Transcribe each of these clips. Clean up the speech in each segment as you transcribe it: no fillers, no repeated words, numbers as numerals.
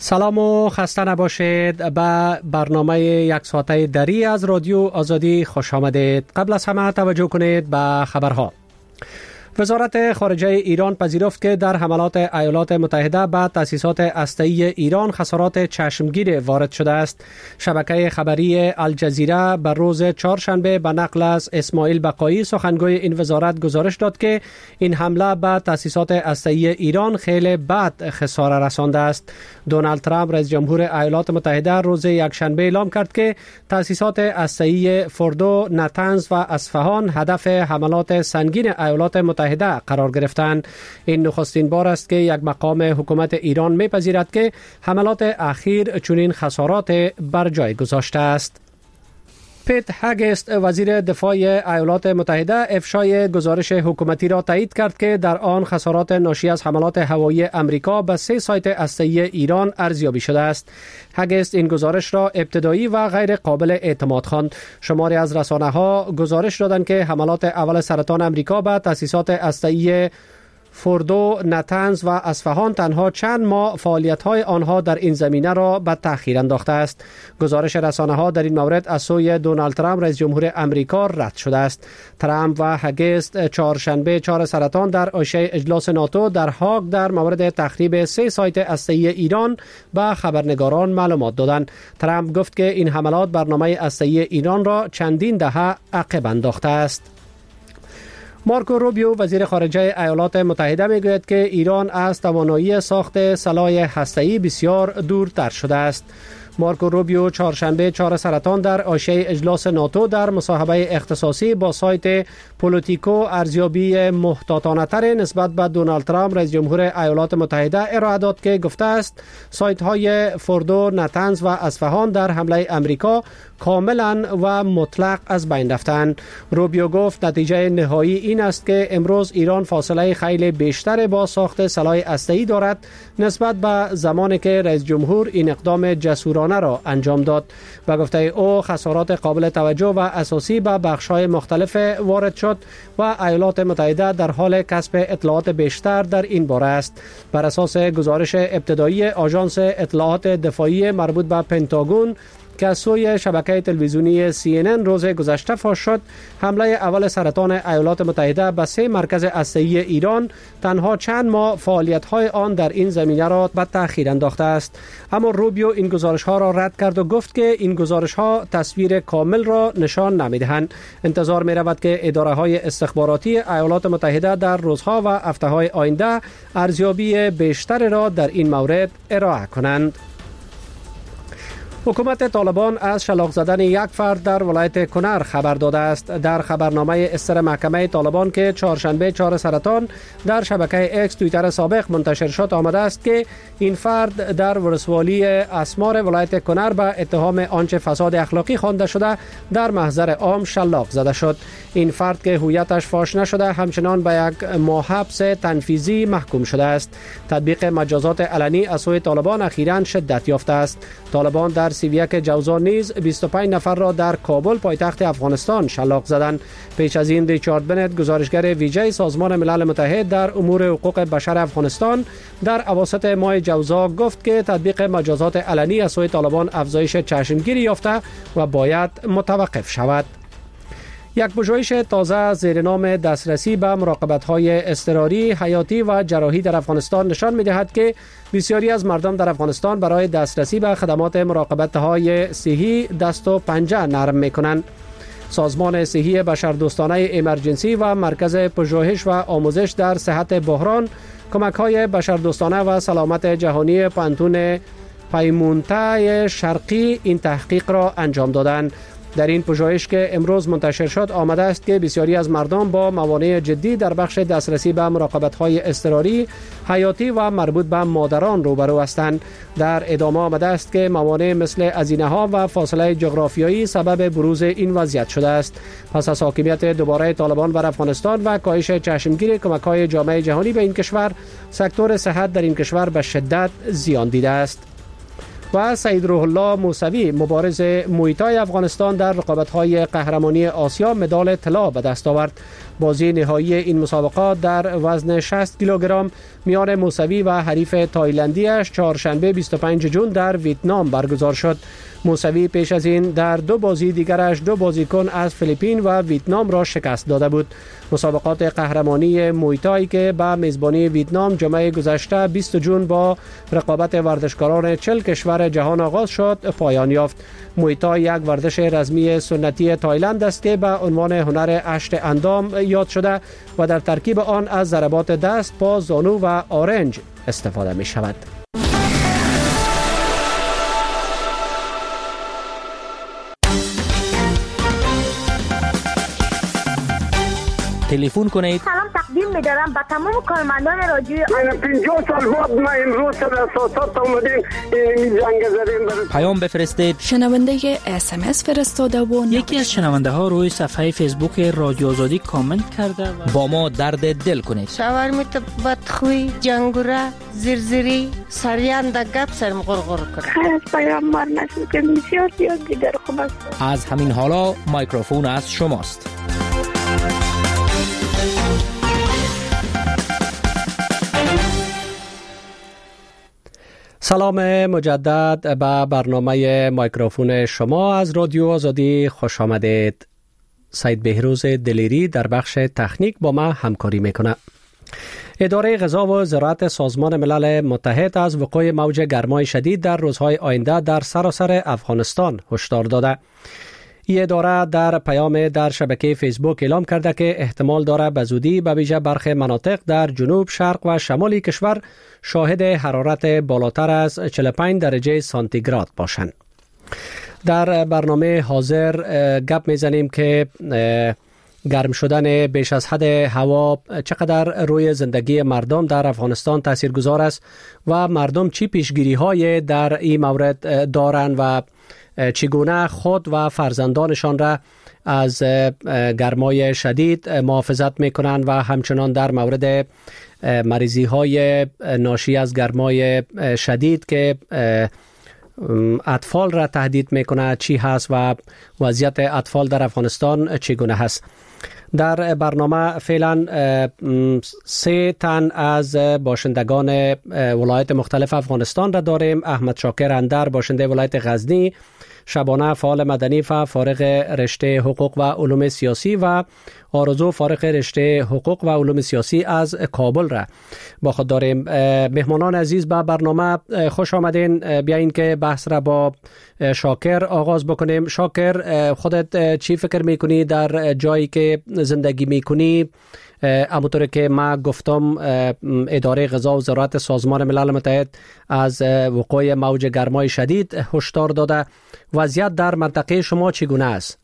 سلام و خسته نباشید. به برنامه یک ساعته دری از رادیو آزادی خوش آمدید. قبل از همه توجه کنید به خبرها. وزارت خارجه ایران پذیرفت که در حملات ایالات متحده به تأسیسات هسته‌ای ایران خسارات چشمگیر وارد شده است. شبکه خبری الجزیره بر روز چهارشنبه به نقل از اسماعیل بقایی سخنگوی این وزارت گزارش داد که این حمله به تأسیسات هسته‌ای ایران خیلی بد خسارت رسانده است. دونالد ترامپ رئیس جمهور ایالات متحده روز یکشنبه اعلام کرد که تأسیسات هسته‌ای فوردو، نتنز و اصفهان هدف حملات سنگین ایالات متحده قرار گرفتند. این نخستین بار است که یک مقام حکومت ایران می‌پذیرد که حملات اخیر چنین خسارات بر جای گذاشته است. پیت هگست وزیر دفاع ایالات متحده افشای گزارش حکومتی را تایید کرد که در آن خسارات ناشی از حملات هوایی امریکا به 3 سایت هسته‌ای ایران ارزیابی شده است. هگست این گزارش را ابتدایی و غیر قابل اعتماد خواند. شماری از رسانه‌ها گزارش دادند که حملات اول سرطان امریکا به تأسیسات هسته‌ای فوردو، نتنز و اصفهان تنها چند ماه فعالیت‌های آنها در این زمینه را به تأخیر انداخته است. گزارش رسانه‌ها در این مورد از سوی دونالد ترامپ رئیس جمهور امریکا رد شده است. ترامپ و هگست چهارشنبه 4 سرطان در عرصه اجلاس ناتو در هاگ در مورد تخریب 3 سایت هسته‌ای ایران به خبرنگاران معلومات دادند. ترامپ گفت که این حملات برنامه هسته‌ای ایران را چندین دهه عقب انداخته است. مارکو روبیو وزیر خارجه ایالات متحده میگوید که ایران از توانایی ساخت سلاح هسته‌ای بسیار دورتر شده است. مارکو روبیو چهارشنبه 4 سرطان در عرصه اجلاس ناتو در مصاحبه اختصاصی با سایت پولیتیکو ارزیابی محتاطانه تر نسبت به دونالد ترامپ رئیس جمهور ایالات متحده ارائه داد که گفته است سایت های فوردو، نتنز و اصفهان در حمله امریکا کاملا و مطلق از بین رفتند. روبیو گفت نتیجه نهایی این است که امروز ایران فاصله خیلی بیشتر با ساخت سلاح هسته‌ای دارد نسبت به زمانی که رئیس جمهور این اقدام جسورانه را انجام داد. و گفته او خسارات قابل توجه و اساسی به بخش‌های مختلف وارد شد و ایالات متحده در حال کسب اطلاعات بیشتر در این باره است. بر اساس گزارش ابتدایی آژانس اطلاعات دفاعی مربوط به پنتاگون که از سوی شبکه تلویزیونی CNN روز گذشته فاش شد، حمله اول سرطان ایالات متحده به 3 مرکز هسته‌ای ایران تنها چند ماه فعالیت‌های آن در این زمینه را به تأخیر انداخته است. اما روبیو این گزارش‌ها را رد کرد و گفت که این گزارش‌ها تصویر کامل را نشان نمی‌دهند. انتظار می‌رود که اداره‌های استخباراتی ایالات متحده در روزها و هفته‌های آینده ارزیابی بیشتر را در این مورد ارائه کنند. حکومت طالبان از شلاق زدن یک فرد در ولایت کنر خبر داده است. در خبرنامه اصدار محکمه طالبان که چهارشنبه 4 سرطان در شبکه اکس توییتر سابق منتشر شد آمده است که این فرد در ولسوالی اسمار ولایت کنر به اتهام آنچه فساد اخلاقی خوانده شده در محضر عام شلاق زده شد. این فرد که هویتش فاش نشده همچنان به 1 ماه حبس تنفیذی محکوم شده است. تطبیق مجازات علنی از سوی طالبان اخیراً شدت یافته است. طالبان در 31 جوزا نیز 25 نفر را در کابل پایتخت افغانستان شلاق زدند. پیش از این ریچارد بنت گزارشگر ویژه سازمان ملل متحد در امور حقوق بشر افغانستان در اواسط ماه جوزا گفت که تطبیق مجازات علنی از سوی طالبان افزایش چشمگیری یافته و باید متوقف شود. یک پژوهش تازه زیر نام دسترسی به مراقبت‌های اضطراری، حیاتی و جراحی در افغانستان نشان می‌دهد که بسیاری از مردم در افغانستان برای دسترسی به خدمات مراقبت‌های صحی دست و پنجه نرم می‌کنند. سازمان صحی بشردوستانه ایمرجنسی و مرکز پژوهش و آموزش در صحت بحران کمک‌های بشردوستانه و سلامت جهانی پانتون پیمونته شرقی این تحقیق را انجام دادند. در این پژوهش که امروز منتشر شد آمده است که بسیاری از مردم با موانع جدی در بخش دسترسی به مراقبت‌های اضطراری، حیاتی و مربوط به مادران روبرو هستند. در ادامه آمده است که موانع مثل هزینه‌ها و فاصله جغرافیایی سبب بروز این وضعیت شده است. پس از حاکمیت دوباره طالبان بر افغانستان و کاهش چشمگیر کمک‌های جامعه جهانی به این کشور، سکتور صحت در این کشور به شدت زیان دیده است. و سید روح الله موسوی مبارز مویتای افغانستان در رقابت‌های قهرمانی آسیا مدال طلا به دست آورد. بازی نهایی این مسابقات در وزن 60 کیلوگرم میان موسوی و حریف تایلندیش چهارشنبه 25 جون در ویتنام برگزار شد. موسوی پیش از این در 2 بازی دیگرش 2 بازیکن از فیلیپین و ویتنام را شکست داده بود. مسابقات قهرمانی مویتای که به میزبانی ویتنام جمعه گذشته 20 جون با رقابت ورزشکاران 40 کشور جهان آغاز شد پایان یافت. مویتای یک ورزش رسمی سنتی تایلند است که به عنوان هنر اشت اندام یاد شده و در ترکیب آن از ضربات دست، پا، زانو و آرنج استفاده می شود. تلفن کنید. سلام تقدیم می‌دارم به تمام کارمندان رادیو. من 50 سال بعد ما امروز سر اساسات اومدیم این جنگ زدیم. پیام بفرستید. شنونده SMS فرستاده و یکی از شنونده ها روی صفحه فیسبوک رادیو آزادی کامنت کرده و با ما درد دل کنید. شاورمیت بدخوی، جنگوره، زرزری، سریان گپ سرم غرغر کنه. خیلی پیامبر نشد که بسیار دیگر خوب است. از همین حالا میکروفون از شماست. سلام مجدد به برنامه میکروفون شما از رادیو آزادی خوش آمدید. سید بهروز دلیری در بخش تکنیک با ما همکاری میکنه. اداره غذا و زراعت سازمان ملل متحد از وقوع موج گرمای شدید در روزهای آینده در سراسر افغانستان هشدار داده. این اداره در پیام در شبکه فیسبوک اعلام کرده که احتمال داره به زودی به ویژه برخی مناطق در جنوب، شرق و شمال کشور شاهد حرارت بالاتر از 45 درجه سانتیگراد باشند. در برنامه حاضر گپ میزنیم که گرم شدن بیش از حد هوا چقدر روی زندگی مردم در افغانستان تاثیرگذار است و مردم چی پیشگیری های در این مورد دارند و چگونه خود و فرزندانشان را از گرمای شدید محافظت میکنند و همچنان در مورد مریضی های ناشی از گرمای شدید که اطفال را تهدید میکنه چی هست و وضعیت اطفال در افغانستان چگونه هست. در برنامه فعلا 3 تن از باشندگان ولایت مختلف افغانستان را داریم. احمد شاکر اندر باشنده ولایت غزنی، شبانه فعال مدنی و فارغ رشته حقوق و علوم سیاسی و آرزو فارغ رشته حقوق و علوم سیاسی از کابل را با خود داریم. مهمانان عزیز به برنامه خوش آمدین. بیاین که بحث را با شاکر آغاز بکنیم. شاکر، خودت چی فکر میکنی در جایی که زندگی میکنی؟ همونطور که ما گفتم اداره غذا و زراعت سازمان ملل متحد از وقوع موج گرمای شدید هشدار داده. وضعیت در منطقه شما چگونه است؟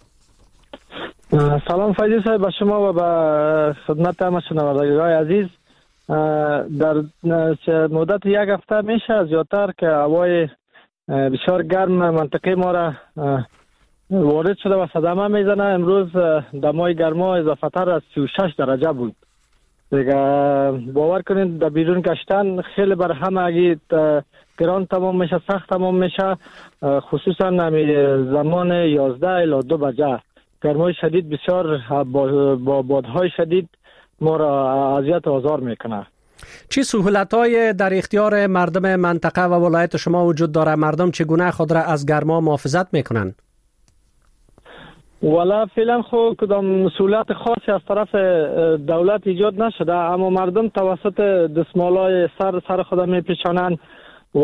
سلام فیضی صاحب به شما و به خدمت همه شنوندگان عزیز. در مدت یک هفته میشه زیادتر که هوای بسیار گرم منطقه ما را وارد شده و صدمه میزنه. امروز دمای گرما اضافه تر از 36 درجه بود. دیگه باور کنید در بیرون گشتن خیلی بر همه گران تمام میشه، سخت تمام میشه، خصوصا زمان 11 الی 2 بجه. گرمای شدید بسیار با بادهای شدید ما را اذیت و آزار میکنه. چه سهولت‌های در اختیار مردم منطقه و ولایت شما وجود داره؟ مردم چگونه خود را از گرما محافظت میکنن؟ والا فعلا خو کدام سهولت خاصی از طرف دولت ایجاد نشده، اما مردم توسط دستمالای سر خود میپیچانند و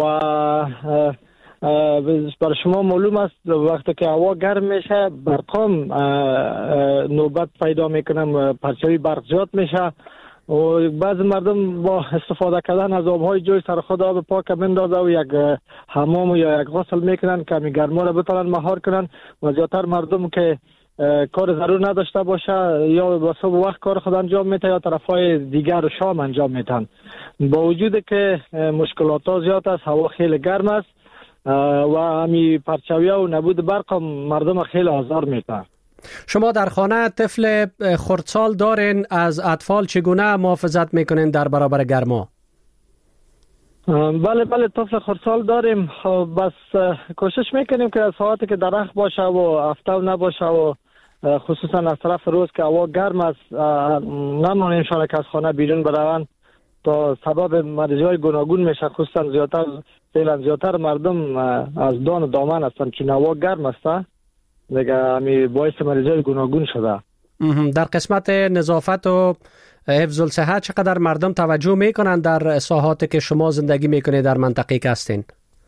برای شما معلوم است وقتی که هوا گرم میشه برقام نوبت پیدا میکنه، پرچاوی برق زیاد میشه و بعض مردم با استفاده کردن از آبهای جوی سر خود آب پاک بندازه و یک حمام یا یک غسل میکنن که گرما را بتونن مهار کنن و زیادتر مردم که کار ضرور نداشته باشه یا با صبح وقت کار خود انجام میتن یا طرفای دیگر شام انجام میتن. با وجود که مشکلات ها زیاد است، هوا خیلی گرم است و همی پرچاوی و نبود برق مردم خیلی آزار میتن. شما در خانه طفل خردسال دارین، از اطفال چگونه محافظت میکنین در برابر گرما؟ بله طفل خردسال داریم. بس کوشش میکنیم که از ساعتی که درخت باشه و افتاو نباشه و خصوصا از طرف روز که هوا گرم است نمانیمشان که از خانه بیرون بروند تا سبب مریضی های گوناگون میشه. خصوصا زیادتر مردم از دان و دامن هستند چون هوا گرم است دیگه همی باعث مریضی های گوناگون شده. در قسمت نظافت و حفظ الصحه چقدر مردم توجه میکنن در ساحاتی که شما زندگی میکنید در منطقه که هستین؟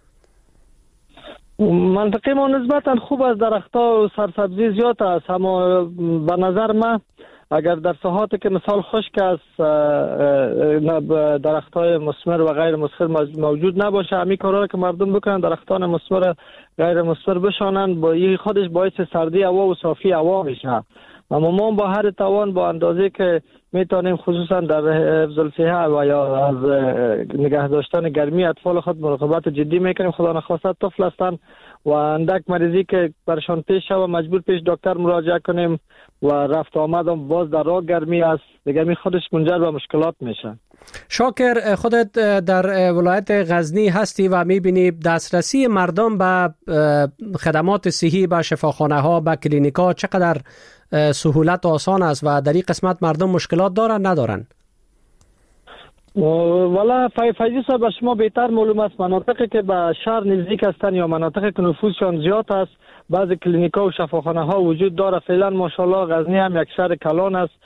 منطقه ما نسبتا خوب است، درخت‌ها و سرسبزی زیاد است، اما به نظر من اگر در ساحاتی که مثال خشک است درخت‌های مثمر و غیر مثمر موجود نباشه، همین کارا که مردم بکنن درختان مثمر غیر مثمر بشانن، با این خودش باعث سردی هوا و صافی هوا میشه. اما ما با هر توان با اندازه که میتونیم خصوصا در حفظ الصحه و یا از نگه داشتن گرمی اطفال خود مراقبت جدی میکنیم. خدا نخواسته طفل هستند و اندک مریضی که برشان پیش شود مجبور پیش دکتر مراجعه کنیم و رفت آمد باز در راه گرمی است دیگه می خودش منجر به مشکلات میشه. شاکر، خودت در ولایت غزنی هستی و میبینی دسترسی مردم به خدمات صحی، به شفاخانه ها، به کلینیک ها چقدر سهولت و آسان است و در این قسمت مردم مشکلات دارن ندارن؟ والا فیضی صاحب به شما بهتر معلوم است مناطقی که به شهر نزدیک هستند یا مناطقی که نفوذشان زیاد است بعضی کلینیک ها و شفاخانه ها وجود داره. فعلا ماشاءالله غزنی هم یک شهر کلان است،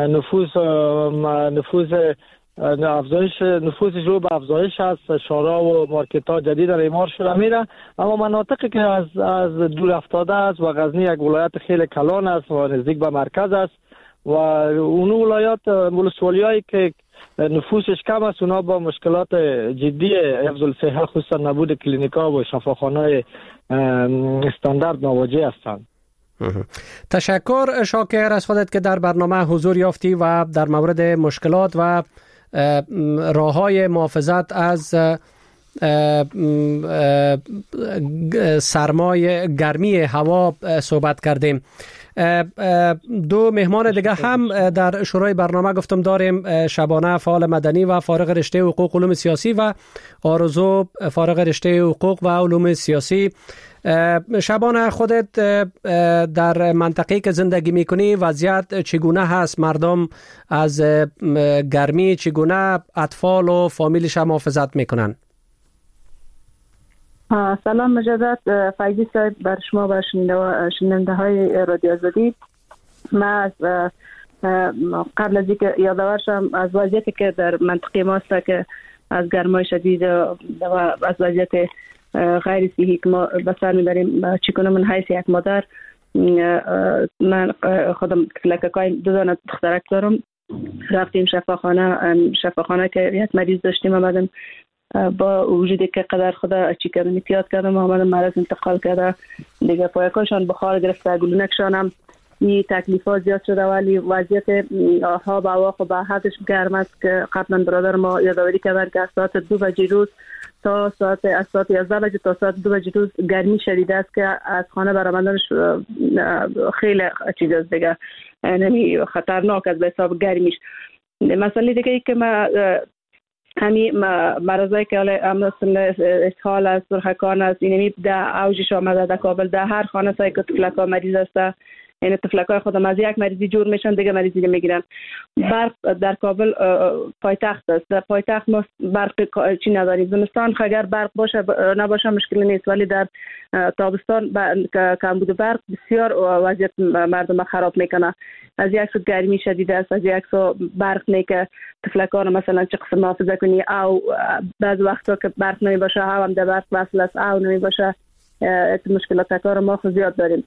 نفوذش رو به افزایش است، شارع و مارکت ها جدید اعمار شده میره، اما مناطقی که از دور افتاده است و غزنی یک ولایت خیلی کلان است و نزدیک به مرکز است و اون ولایات ولسوالیایی که نفوسش کم است اونا با مشکلات جدی حفظ الصحه خصوصا نبود کلینیکا و شفاخانه‌های استاندارد مواجه هستند. تشکر شاکر از خودت که در برنامه حضور یافتی و در مورد مشکلات و راه‌های محافظت از سرمای گرمی هوا صحبت کردیم. دو مهمان دیگه هم در شروع برنامه گفتم داریم، شبانه فعال مدنی و فارغ رشته حقوق علوم سیاسی و آرزو فارغ رشته حقوق و علوم سیاسی. شبانه خودت در منطقه‌ای که زندگی میکنی وضعیت چگونه هست؟ مردم از گرمی چگونه اطفال و فامیلش محافظت میکنن؟ سلام مجدد فیضی صاحب بر شما و شنونده های رادیو آزادی. من از قبل از اینکه یادآور شم از وضعیتی که در منطقه ما است که از گرمای شدید و از وضعیت غیر صحی که ما به سر میبریم چگونه من حیث یک مادر من خودم تفلککای دو دانه دخترک دارم، رفتیم شفاخانه که یک مریض داشتیم، آمدم با وجودی که قدر خدا چی کردم احتیاط کردم، آمدم مرض انتقال کرده دیگه، پایکاشان بخار گرفته، گلونکشان هم این تکلیفات زیاد شده، ولی وضعیت ها با هوا خب به حدش گرم است که قبلا برادر ما یادآوری کرد که از ساعت 2 بجه روز تا از ساعت 11 بجه تا ساعت 2 بجه روز گرمی شدید است که از خانه برآمدنش خیلی چیز است دیگه، یعنی خطرناک است به حساب گرمیش. مسئله دیگه ای که ما همین مرضایی که اسهال است، سرخکان است، اینمی در اوجش آمده در کابل، در هر خانه سایی که تفلکا مریض است، یعنی تفلکای خودم از یک مریضی جور میشن دیگه مریضی نمیگیرن. برق در کابل پایتخت است، در پایتخت ما برق چی نداریم. زمستان اگر برق باشه نباشه مشکلی نیست، ولی در تابستان کمبود برق بسیار وضعیت مردم خراب میکنه. از یک سو گرمی شدید است، از یک سو برق نه که تفلکان مثلا چه قسم محافظه کنی، او بعض وقتا که برق نمی باشه او هم در برق وصل است، او نمی باشه مشکلات کار ما زیاد داریم.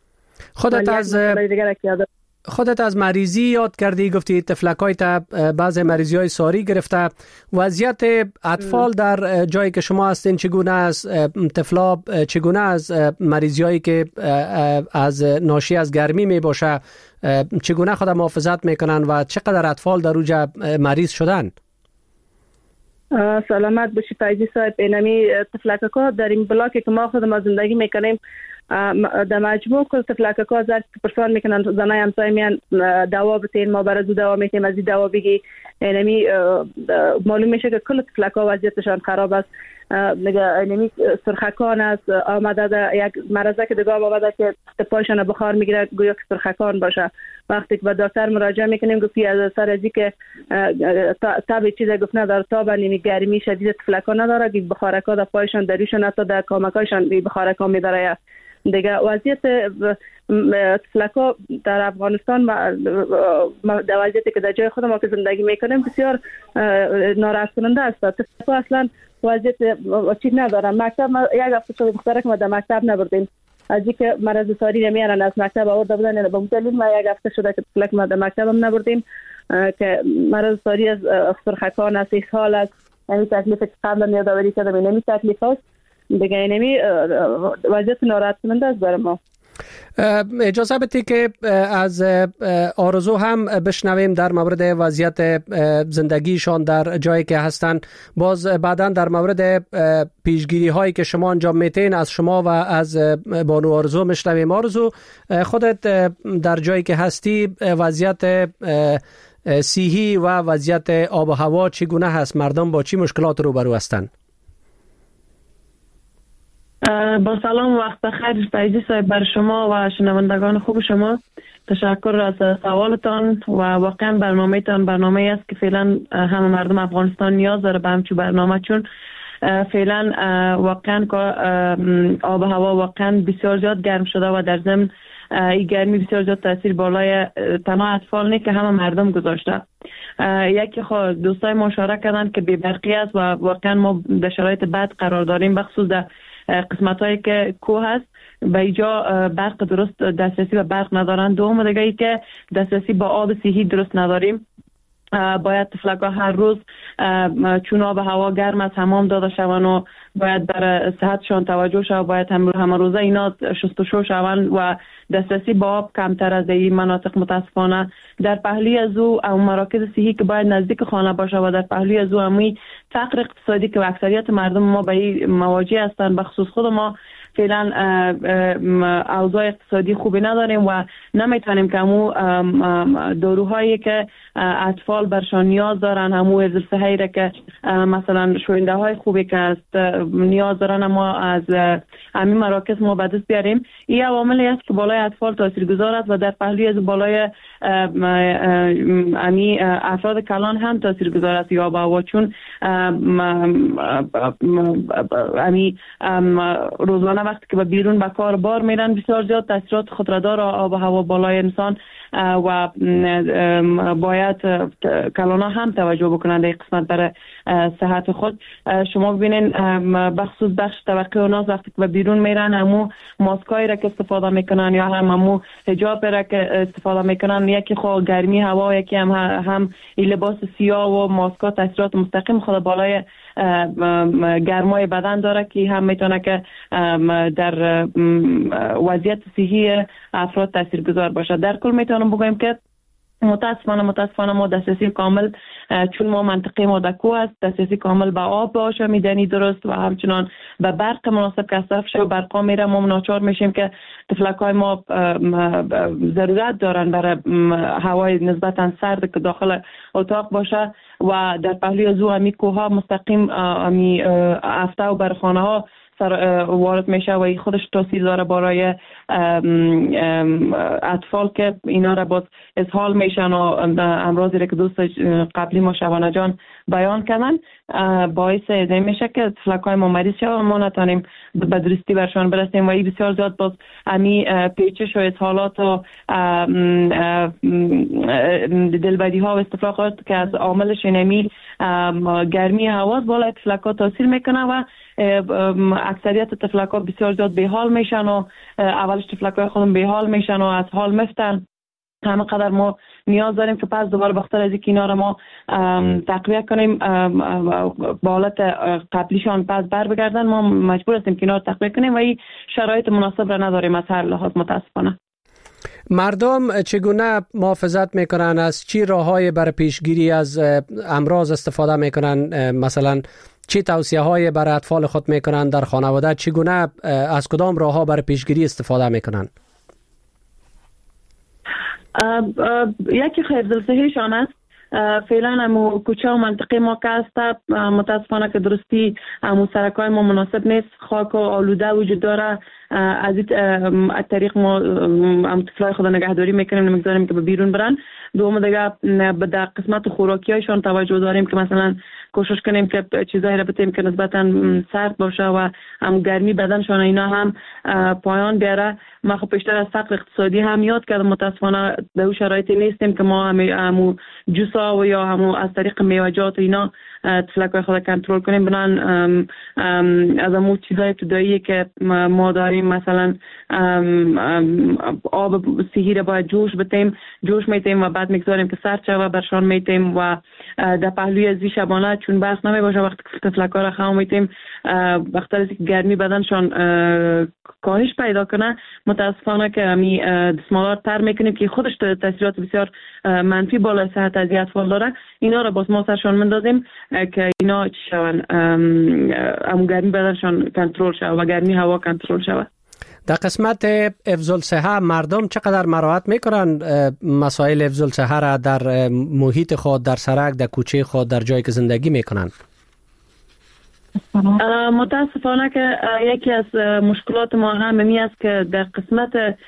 خودت از مریضی یاد کردی، گفتی تفلکای تا بعض مریضی های ساری گرفته. وضعیت اطفال در جایی که شما هستین چگونه است؟ طفلا چگونه از مریضی هایی که از ناشی از گرمی می باشه چگونه خود محافظت میکنن و چقدر اطفال در اوجا مریض شدن؟ سلامت باشی فیضی صاحب. اینمی تفلکا در این بلاکی که ما خودم زندگی میکنیم در مجموع کل تفلک‌ها زد پرسان میکنن زنای همسایه میان دوا بتین ما برای دوا میتیم از این دوا بگی، یعنی معلوم میشه که کل تفلک‌ها وضعیتشان خراب است. یعنی سرخکان است آمده یک مرضه که دیگه آمده که پایشان بخار میگیره گویا که سرخکان باشه. وقتی که به دکتر مراجعه میکنیم گفتی از سر ازی که تاب چیزی گفت نداره، تاب نمی گرمی شدید تفلکا نداره که بخارکا در پایشان دریشون حتی در کامکایشان بخارکا میبره. دیگه وضعیت تفلکا در افغانستان در وضعیتی که در جای خود ما که زندگی میکنیم بسیار ناراحت کننده است. تفلکا اصلا وضعیت چیز نداره. مکتب یک هفته شده بخاطر که ما در مکتب نبردیم، از اینکه مرض ساری نمیارن از مکتب آورده بودن به مدلیل ما یک هفته شده که تفلک ما در مکتب هم نبردیم که مرض ساری از سرخکان است، اسهال است، یعنی تکلیف که قبلا یادآوری کردم اینمی تکلیف است دیگه. اینمی وضعیت ناراحت کننده است برای ما. اجازه بدید که از آرزو هم بشنویم در مورد وضعیت زندگیشان در جایی که هستند. باز بعداً در مورد پیشگیری هایی که شما انجام میتین از شما و از بانو آرزو میشنویم. آرزو، خودت در جایی که هستی وضعیت صحی و وضعیت آب و هوا چگونه هست؟ مردم با چی مشکلات روبرو هستند؟ با سلام و وقت بخیر فیضی صاحب بر شما و شنوندگان خوب شما. تشکر از سوالتان و واقعا برنامه است که فعلا همه مردم افغانستان نیاز داره به همچون برنامه، چون فعلا واقعا آب و هوا واقعا بسیار زیاد گرم شده و در ضمن این گرمی بسیار زیاد تاثیر بالای تنها اطفال نه که همه مردم گذاشته. یکی دوستای ما اشاره کردن که بی برقی است و واقعا ما در شرایط بد قرار داریم، بخصوص در قسمت هایی که کوه هست به اینجا برق درست دسترسی به برق ندارن. دوم دیگه ای که دسترسی با آب صحی درست نداریم. باید تفلک‌ها هر روز چون آب هوا گرم است حمام داده شوند و باید برای صحتشان توجه شود، باید همه روزه اینا شستشو شوند و دسترسی با آب کمتر از این مناطق متاسفانه. در پهلوی از او مراکز صحی که باید نزدیک خانه باشه و در پهلوی از او همی فقر اقتصادی که اکثریت مردم ما به این مواجه هستند، بخصوص خود ما فعلا اوضاع اقتصادی خوبی نداریم و نمیتونیم که همو داروهایی که اطفال برشان نیاز دارن، همو حفظ صحی را که مثلا شوینده های خوبی که است نیاز دارن ما از همین مراکز ما به دست بیاریم. این عواملی است که بالای اطفال تاثیرگذار است و در پهلوی از بالای افراد کلان هم تاثیرگذار است یا با چون روزانه وقتی که به بیرون به کار بار میرن بسیار زیاد تاثیرات خطره‌دار آب و هوا بالای انسان و باید کلانا هم توجه بکنند این قسمت برای صحت خود. شما ببینین بخصوص بخش طبقه و ناز وقتی که به بیرون میرن همو ماسکایی را که استفاده میکنن یا همو حجاب را که استفاده میکنن، یکی خود گرمی هوا، یکی هم این لباس سیاه و ماسکا تاثیرات مستقیم خود بالای گرمای بدن داره که هم میتونه که در وضعیت صحی افراد تاثیرگذار باشه. در کل میتونم بگویم که متاسفانه ما دسترسی کامل، چون ما منطقه ما دکو است، دسترسی کامل به آب باشه میدنی درست و همچنان به برق مناسب که از طرف شو برقا میره ما ناچار میشیم که تفلک‌های ما ضرورت دارن برای هوای نسبتا سرد که داخل اتاق باشه و در پهلوی از او همی کوها مستقیم همی افته و برخانه ها وارد میشه و این خودش تاثیر داره برای اطفال که اینا را باز اسهال میشن و امراضی را که دوست قبلی ما شبانه جان بیان کردن باعث این میشه که تفلک‌های ما مریض شد و ما نتونیم به درستی برشان برسیم و این بسیار زیاد باز همی پیچش و اسهالات و دلبدی ها و استفراغات که از عاملش اینمی گرمی هوا بالای تفلک‌ها تاثیر میکنه و اکثریت تفلک‌ها بسیار زیاد به حال میشن و اولش تفلک‌های خودم به حال میشن و از حال میفتن. همه قدر ما نیاز داریم که پس دوباره بخاطر از اینکه اینا رو ما تقویه کنیم با حالت قبلیشان پس بر بگردن، ما مجبور هستیم که اینا رو تقویه کنیم و این شرایط مناسب را نداریم از هر لحاظ متاسفانه. مردم چگونه محافظت میکنن؟ از چی راههای برای پیشگیری از امراض استفاده میکنن؟ مثلا چی توصیه های برای اطفال خود میکنند در خانواده؟ چگونه از کدام راه ها برای پیشگیری استفاده میکنند؟ یکی حفظ‌الصحیشان است. فعلا همو کوچه و منطقه ما که است متاسفانه که درستی همو سرکای ما مناسب نیست، خاک و آلوده وجود داره. از این طریق ما طفلای خود نگهداری میکنیم، نمیگذاریم که به بیرون برن. دوم دیگه به در قسمت خوراکی هایشان توجه داریم که مثلا کوشش کنیم که چیزایی را بتیم که نسبتا سرد باشه و هم گرمی بدنشان اینا هم پایان بیاره. ما خب بیشتر از فقر اقتصادی هم یاد کردم، متاسفانه در شرایطی نیستیم که ما همو جوسا و یا همو از طریق میوه‌جات اینا طفلکای خود کنترل کنیم. بنان از همو چیزای ابتدایی که ما داریم مثلا آب سیهی را باید جوش میتیم و بعد میگذاریم که سرد شوه برشان میتیم و در پهلوی ازی شبانه چون بس نمی باشه وقتی که طفلکا را خام میتیم وقتی از گرمی بدنشان کاهش پیدا کنه متاسفانه که همی دستمالات تر میکنیم که خودش تاثیرات بسیار منفی بالای صحت از اطفال داره. اینا را باز ما سرشان مندازیم که اینا چی شون همون گرمی بدنشان کنترل شود و گرمی هوا کنترل شود. در قسمت حفظ الصحه مردم چقدر مراعات میکنن مسائل حفظ الصحه را در محیط خود، در سرک، در کوچه خود، در جایی که زندگی میکنن؟ متاسفانه که یکی از مشکلات ما همی است که در قسمت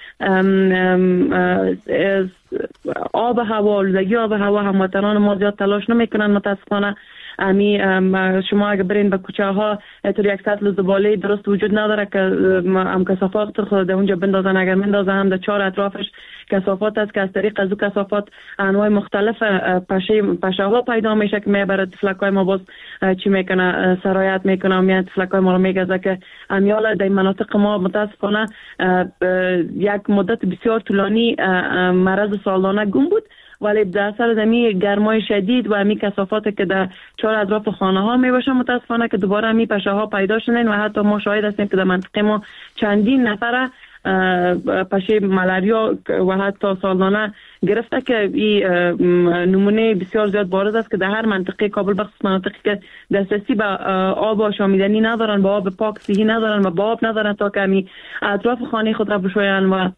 آب هوا، آلودگی آب هوا هموطنان ما زیاد تلاش نمیکنن. متاسفانه شما اگه برین به کوچه ها طور یک سطل زباله درست وجود نداره که هم کثافات خود در اونجا بندازن. اگر بندازن هم در چهار اطرافش کثافات است که از طریق از او کثافات انواع مختلف پشه ها پیدا میشه که میبره طفلکای ما باز چی میکنه سرایت میکنه و میاد طفلکای ما رو میگذه که امیال در مناطق ما متاسفانه یک مدت بسیار طولانی مرض سالانه گم بود، ولی در اثر زمین گرمای شدید و همی کثافات که در چهار اطراف خانه ها می باشه متاسفانه که دوباره همی پشه ها پیدا شدن و حتی ما شاهد هستیم که در منطقه ما چندین نفر پشه ملاریا و حتی سالانه گرفته که این نمونه بسیار زیاد بارز است که در هر منطقه کابل بخصوص مناطقی که دسترسی به آب آشامیدنی ندارن، با آب پاک صحیح ندارن و با آب ندارن تا که همی اطراف خانه خود را بشوین و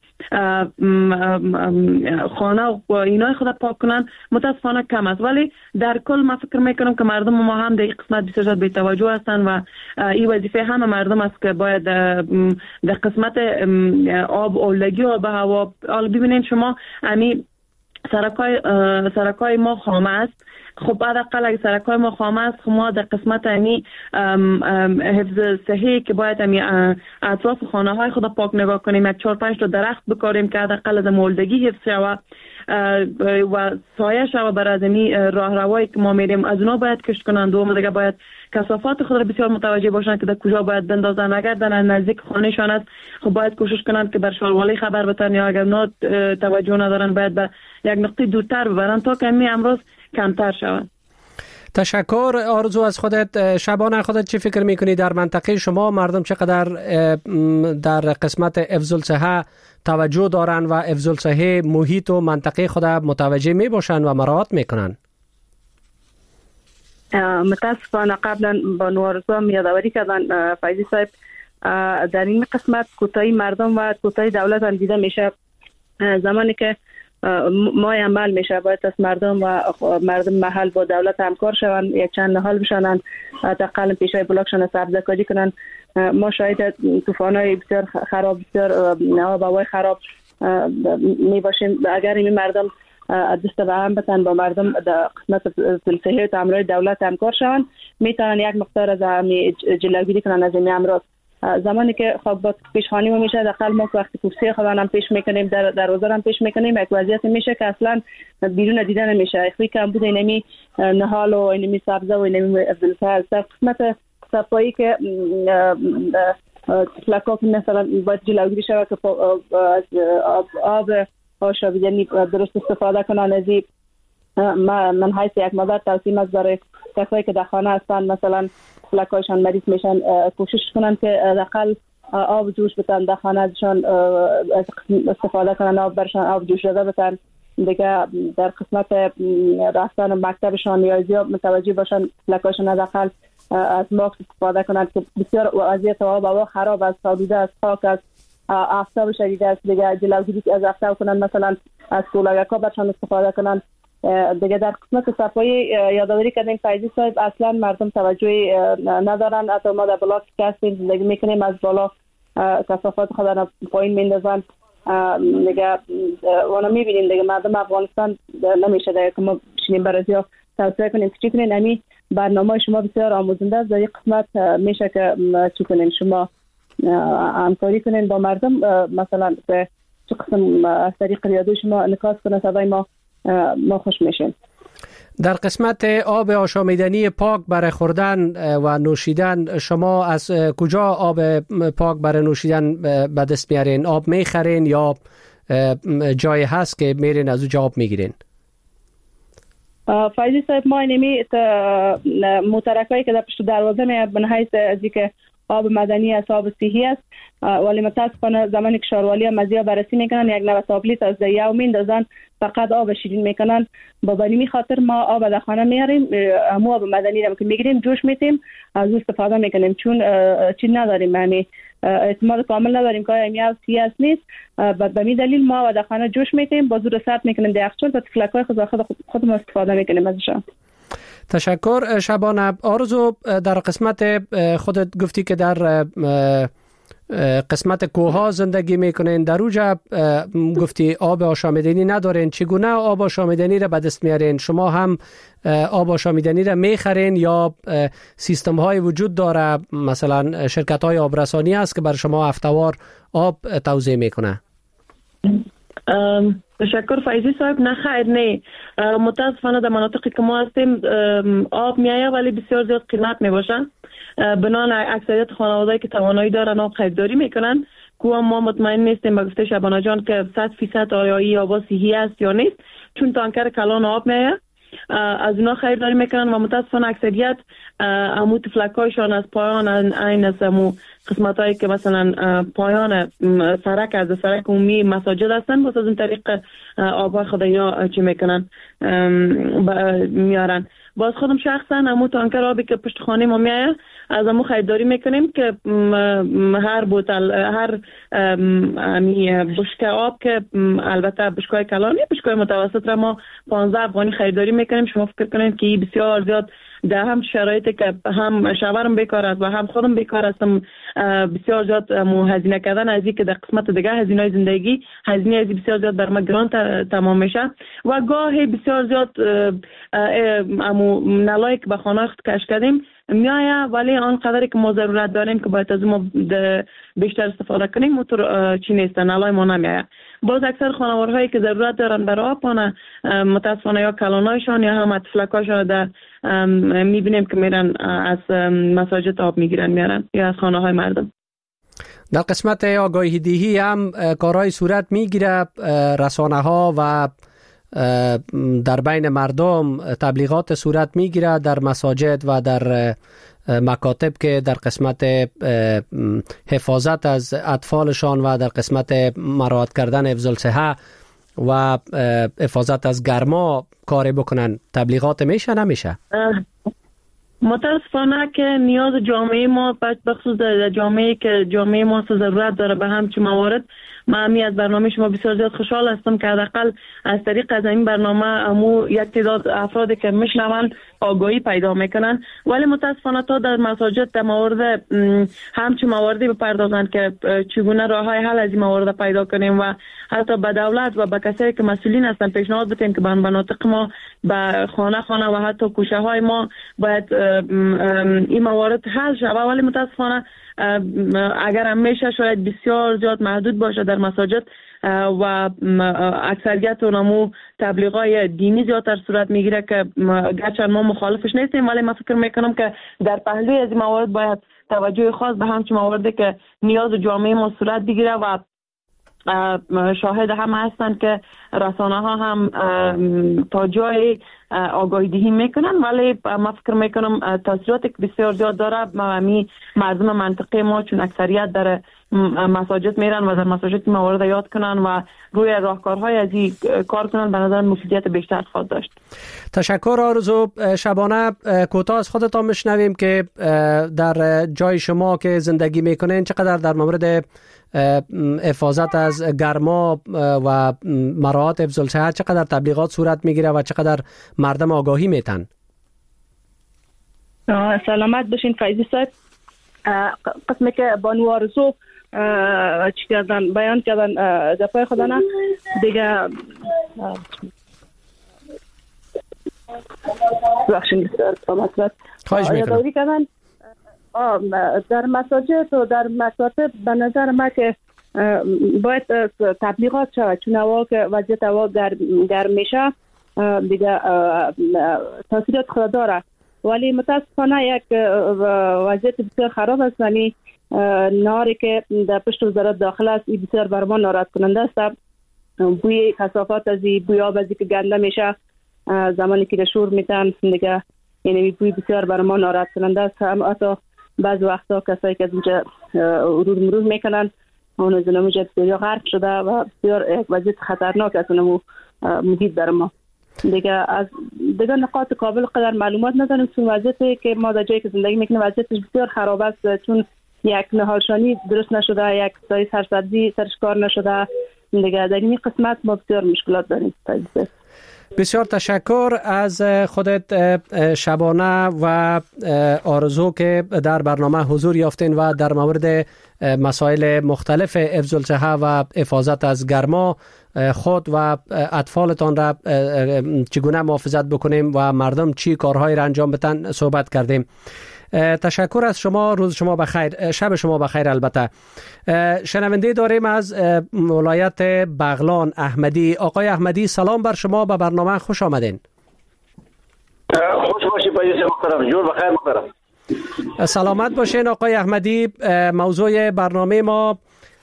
خانه و اینای خود پاک کنن متاسفانه کم است. ولی در کل من فکر میکنم که مردم ما هم در این قسمت بسیار زیاد بی‌توجه هستند و این وظیفه همه مردم است که باید در قسمت آب آلودگی آب هوا ببینید شما همی سرکای ما خامه است. خب حداقل اگه سرکای ما خامه است خب ما در قسمت همی حفظ صحی که باید همی اطراف خانه های خود پاک نگاه کنیم، یک 4-5 تا درخت بکاریم که حداقل از آلودگی حفظ شود و سایه شود برای از همی راهروایی که ما میریم از اونا باید کشت کنند. و دیگه باید کثافات خود را بسیار متوجه باشند که در کجا باید بندازن. اگر در نزدیک خانهشان است خب باید کوشش کنند که بر شاروالی خبر بدن یا اگر نه توجه ندارن باید به یک نقطه دورتر ببرن تا که همی امروز کمتر شود. تشکر. آرزو از خودت شبانه خودت چی فکر میکنی در منطقه شما مردم چقدر در قسمت حفظ الصحه توجه دارن و حفظ الصحه محیط و منطقه خود متوجه می باشن و مراعات میکنن؟ متاسفانه قبلا با نوارزا یادآوری کردن فیضی صاحب در این قسمت کوتاهی مردم و کوتاهی دولت هم دیده میشه. زمانی که ما عمل میشه باید از مردم و مردم محل با دولت همکار شوند، یک چند نهال بشنن تا قلم پیشای بلاکشان سبزکاری کنن. ما شاید طوفان‌های بسیار خراب، بسیار آب هوای خراب می باشیم. اگر این مردم دست به هم بتن با مردم در قسمت صحی و تعمیرات دولت همکار شوند میتونن یک مقدار از جلوگیری کنن از این امراض. زمانی که خب پیشخوانی میشه داخل ما وقتی کوفسی خودمون هم پیش میکنیم در روزا هم پیش میکنیم یک وضعیت میشه که اصلا بیرون دیده نمیشه. اخوی کم بود اینمی نهال و اینمی سبزه و اینمی افضل در قسمت صفایی که طفلکا که مثلا باید جلوگیری شود که از آب آشامیدنی درست استفاده کنن. از این من حیث یک مدت توصیه از برای کسایی که در خانه هستن مثلا طفلکایشان مریض میشن کوشش کنن که حداقل آب جوش بتن در خانه ازشان استفاده کنن، آب برشان آب جوش داده بتن. دیگه در قسمت رفتن مکتبشان نیازی متوجه باشن طفلکایشان حداقل از ماکس استفاده کنند که بسیار وضعیت آب هوا خراب است، آلوده است، خاک است، آفتاب شدید است. دیگه جلوگیری از آفتاب کنند، مثلا از کولرها برشان استفاده کنند. دیگه در قسمت صفایی یادآوری کردیم فیضی صاحب اصلا مردم توجهی ندارن. حتی ما در بلاک که هستیم زندگی میکنیم، از بالا کثافات خود را پایین میندازن. دیگه وانا میبینیم دیگه مردم افغانستان نمیشه دیگه که ما بشینیم برای توصیه کنیم که چی کنین. امی برنامه شما بسیار آموزنده است. در این قسمت میشه که چی کنین، شما همکاری کنین با مردم، مثلا به چه قسم از طریق رادیو شما انعکاس کنه صدای ما خوش میشیم. در قسمت آب آشامیدنی پاک برای خوردن و نوشیدن شما از کجا آب پاک برای نوشیدن به دست میارین؟ آب میخرین یا جای هست که میرین از اونجا آب میگیرین؟ فایزی صاحب ما اینمی مترکایی که در پشت دروازه میاد حیث از اینکه آب مدنی است، آب صحی است، ولی متاسفانه زمانی که شاروالی مزیا بررسی میکنن یک 90 تابلیت از دیو میندازن، فقط آب شیرین میکنن. با بنی خاطر ما آب در خانه میاریم، همو آب مدنی رو که میگیریم جوش میتیم، از استفاده میکنیم، چون چی نداریم، یعنی اعتماد کامل نداریم که این آب صحی است نیست. به می دلیل ما آب در خانه جوش میتیم، با زور سرد میکنیم در یخچال و تفلکای خودمون استفاده میکنیم ازشون. تشکر شبانه. آرزو، در قسمت خودت گفتی که در قسمت کوها زندگی میکنین، در اوجا گفتی آب آشامیدنی ندارین، چگونه آب آشامیدنی را به دست میارین؟ شما هم آب آشامیدنی را میخرین یا سیستم های وجود داره، مثلا شرکت های آبرسانی هست که بر شما هفته‌وار آب توزیع میکنه؟ تشکر فیضی صاحب. نه خیر، نه، متاسفانه در مناطقی که ما هستیم آب میایه ولی بسیار زیاد قیمت میباشه. بنان اکثریت خانوادهایی که توانایی دارن آب خریداری میکنن. کوه ما مطمئن نیستیم به گفته شبانه جان که 100% آیایی آب صحی است یا نیست، چون تانکر کلان آب میایه از اونا خریداری میکنن و متاسفانه اکثریت امو تفلکایشان از پایان این از امو قسمت هایی که مثلا پایان سرک از سرک عمومی مساجد هستن، باز از این طریق آب خود اینا چی میکنن میارن. باز خودم شخصا امو تانکر آبی که پشت خانه ما میایه از امو خریداری میکنیم که هر بوتل هر بشکه آب که البته بشکای کلانی بشکای متوسط را ما 15 افغانی خریداری میکنیم. شما فکر کنید که بسیار زیاد در هم شرایطی که هم شوهرم بیکار است و هم خودم بیکار هستم، بسیار زیاد هزینه کردن از این که در قسمت دیگه هزینه زندگی هزینه از بسیار زیاد بر ما گران تمام میشه و گاهی بسیار زیاد نلایی که به خانه کش کردیم میایه، ولی آنقدری که ما ضرورت داریم که باید از ما بیشتر استفاده کنیم موتور چی نیست، نلای ما نمیایه. باز اکثر خانوارهایی که ضرورت دارن برای آب متاسفانه یا کلانایشان یا هم اطفلکاشان در میبینیم که میرن از مساجد آب میگیرن میارن یا از خانه های مردم. در قسمت آگاهی دهی هم کارهای صورت میگیره، رسانه ها و در بین مردم تبلیغات صورت میگیره در مساجد و در مکاتب که در قسمت حفاظت از اطفالشان و در قسمت مراعات کردن حفظ الصحه و حفاظت از گرما کاری بکنن. تبلیغات میشه نمیشه؟ متاسفانه که نیاز جامعه ما بخصوص جامعه که جامعه ما ضرورت داره به همچین موارد. من از برنامه شما بسیار زیاد خوشحال هستم که حداقل از طریق از این برنامه امو یک تعداد افرادی که میشنون آگاهی پیدا میکنن، ولی متاسفانه تا در مساجد در مورد همچین مواردی بپردازن که چگونه راههای حل از این موارد پیدا کنیم و حتی به دولت و به کسایی که مسئولین هستن پیشنهاد بدیم که به مناطق ما به خانه و حتی کوچه های ما باید این موارد حل شود، ولی متاسفانه اگر هم میشه شاید بسیار زیاد محدود باشه در مساجد و اکثریت اونمو تبلیغای دینی زیادتر صورت میگیره که گرچه ما مخالفش نیستیم، ولی من فکر میکنم که در پهلوی از این موارد باید توجه خاص به همچین مواردی که نیاز جامعه ما صورت بگیره و شاهد هم هستند که رسانه ها هم تا جای آگاهی دهی میکنن، ولی ما فکر میکنم تاثیراتی که بسیار زیاد داره. مردم منطقه ما چون اکثریت در مساجد میرن و در مساجد موارد یاد کنن و روی راهکارهای از این کار کنن، به نظر مفیدیت بیشتر خواهد داشت. تشکر آرزو. شبانه کوتاه از خودتان میشنویم که در جای شما که زندگی میکنین چقدر در مورد حفاظت از گرما و مراعات حفظ الصحت چقدر تبلیغات صورت میگیره و چقدر مردم آگاهی میتن؟ سلامت باشین فیضی صاحب. قسمی که بانو آرزو چی کردن بیان کردن دفعه خدا نه دیگه بخشین سلامت خواهش میکنم. کردن در مساجد و در مکاتب به نظر من که باید تبلیغات شود، چون هوا که وضعیت هوا گرم میشه دیگه تاثیرات خود داره، ولی متاسفانه یک وضعیت بسیار خراب است. یعنی ناری که در پشت وزارت داخله است این بسیار بر ما ناراحت کننده است. بوی کثافات از بوی آب ازی که گنده میشه زمانی که شور میتن دیگه، یعنی بوی بسیار بر ما ناراحت کننده است. هم حتی بعض وقتا کسایی که از اینجا مرور میکنن اون از اونجا بسیار غرق شده و بسیار یک وضعیت خطرناک است اونمو محیط در ما. دیگه از دیگه نقاط قابل قدر معلومات نداریم، چون وضعیتی که ما در جایی که زندگی میکنیم وضعیتش بسیار خراب است، چون یک نهالشانی درست نشده، یک سایه سرسبزی سرش کار نشده. دیگه در این قسمت ما بسیار مشکلات داریم. بسیار تشکر از خودت شبانه و آرزو که در برنامه حضور یافتین و در مورد مسائل مختلف حفظ الصحه و حفاظت از گرما خود و اطفالتان را چگونه محافظت بکنیم و مردم چی کارهایی را انجام بدن صحبت کردیم. تشکر از شما. روز شما بخیر، شب شما بخیر. البته شنونده داریم از ولایت بغلان احمدی. آقای احمدی سلام بر شما، به برنامه خوش آمدین. خوش باشید پاییز محترم. جور بخیر محترم. سلامت باشین آقای احمدی. موضوع برنامه ما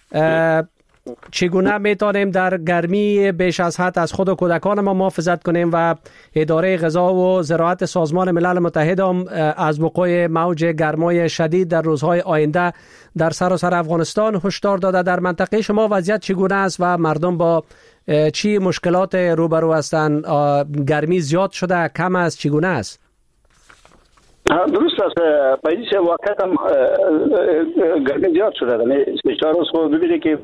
چگونه میتونیم در گرمی بیش از حد از خود و کودکان ما محافظت کنیم و اداره غذا و زراعت سازمان ملل متحد هم از وقوع موج گرمای شدید در روزهای آینده در سراسر افغانستان هشدار داده. در منطقه شما وضعیت چگونه است و مردم با چی مشکلات روبرو هستند؟ گرمی زیاد شده، کم است، چگونه است؟ درست است. پاییز واقعا هم گرمی زیاد شده. یعنی 4 روز خود ببینید که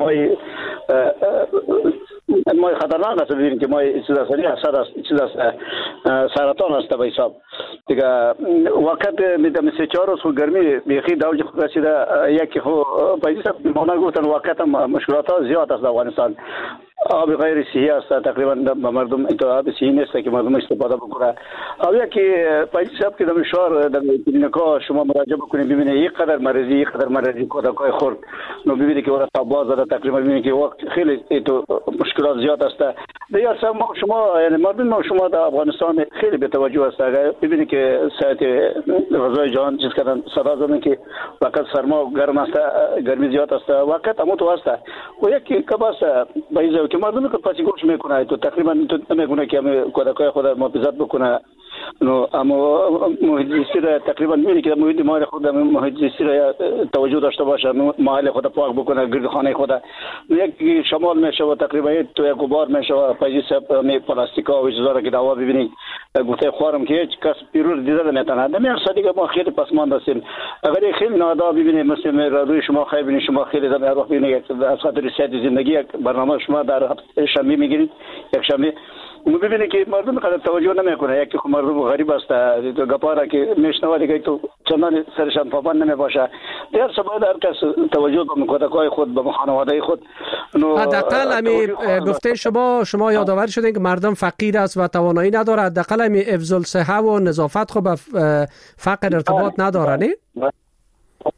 ما خطرناک است. ببینید که ما چیز است سرطان است به حساب دیگه. واقعا میدم 4 روز خود گرمی بیخی دوج رسیده. یکی خو پاییز ما گفتن واقعا مشکلات زیاد است در افغانستان. آب غیر صحی است، تقریبا مردم آب صحی نیست که مردم استفاده بکنه. او یکی پاییز صاحب که در شهر در کلینیکا شما مراجعه بکنید ببینید یک قدر مریضی کودکای خرد نو ببینید که وقت باز داده تقریبا ببینید که وقت خیلی تو مشکلات زیاد است. دیگه شما یعنی مردم شما در افغانستان خیلی به توجه است. ببینید که ساعت غذای جهان چیز کردن صدا زدن که وقت سرما گرم است، گرمی زیاد است، وقت همون تو است. و یکی کباس پاییز که مردم که پاسی گوش میکنه تو تقریبا تو نمیگونه که همه کودکای خود محافظت بکنه. نو اما محیط زیستی را تقریبا میبینی که محیط مال خود محیط زیستی را توجه داشته باشه، محل خود پاک بکنه، گرد خانه خود یک شمال میشه و تقریبا تو یک غبار میشه و پاییز می پلاستیکا و چیزا را که دوا ببینید گفته خوارم که هیچ کس پیرو دیده نمیتونه. نمیشه دیگه ما خیلی پسماند هستیم. اگر خیلی نادا ببینید مثل روی شما خیلی ببینید شما خیلی در وقت ببینید از خاطر صحت زندگی یک برنامه شما در شنبه میگیرید یک شنبه میبینید که مردم قدر توجه نمیکنه. یکی مردم غریب است تو گپارا که میشنوه که تو چندان سرشان پابند نمیباشه. در سبب هر کس توجه به کودکای خود به خانواده خود. حداقل امی گفته شما یادآور شدین که مردم فقیر است و توانایی نداره. حداقل امی حفظ الصحه و نظافت خو به فقر ارتباط نداره نه؟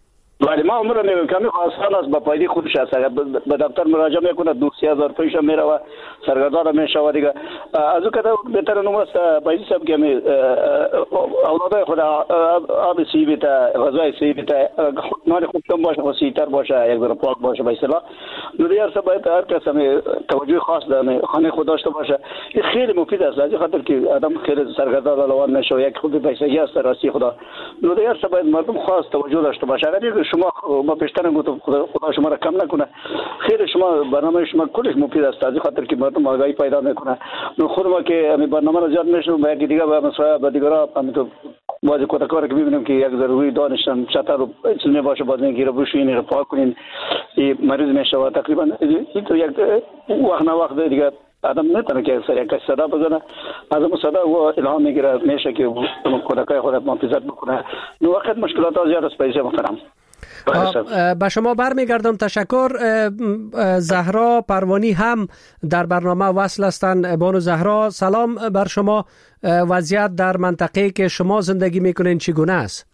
ولی ما عمر میگم کمی آسان است با پایدی خودش است. اگر به دفتر مراجعه میکنه 2,000 پیش میره و سرگردان میشه و دیگه از اون کده بهتر نماست پایدی سب که اولادای خود آب سی بیتا غذای سی بیتا نان خوب کم باشه و سیتر باشه یک ذره پاک باشه به اصطلاح. دیگر سب باید هر کس توجه خاص در خانه خود داشته باشه. این خیلی مفید است از خاطر که آدم خیلی سرگردان و لوان نشه و یک خود پیسگی است راستی خدا. دیگر سب باید مردم خاص توجه داشته باشه. اگر شما ما پیشتر گفتم خدا شما را کم نکنه. خیلی شما برنامه شما کلش مفید است از خاطر که مردم آگاهی پیدا میکنه. خود ما که همین برنامه را زیاد میشنوم با یکی دیگه با دیگرها همینطور بعضی کودکان که میبینیم که یک ضروری دانشن چطور رو چیز باشه باز میگیره بشوین رو پاک کنین این مریض میشه و تقریبا این تو یک وقت نه وقت دیگه آدم نمیتونه که یک صدا بزنه از اون صدا و الهام میگیره میشه که کودکای خود محافظت بکنه. نو وقت مشکلات ها زیاد است پیش محترم. با شما برمیگردم. تشکر. زهرا پروانی هم در برنامه وصل هستند. بانو زهرا سلام بر شما. وضعیت در منطقه‌ای که شما زندگی میکنین چگونه است؟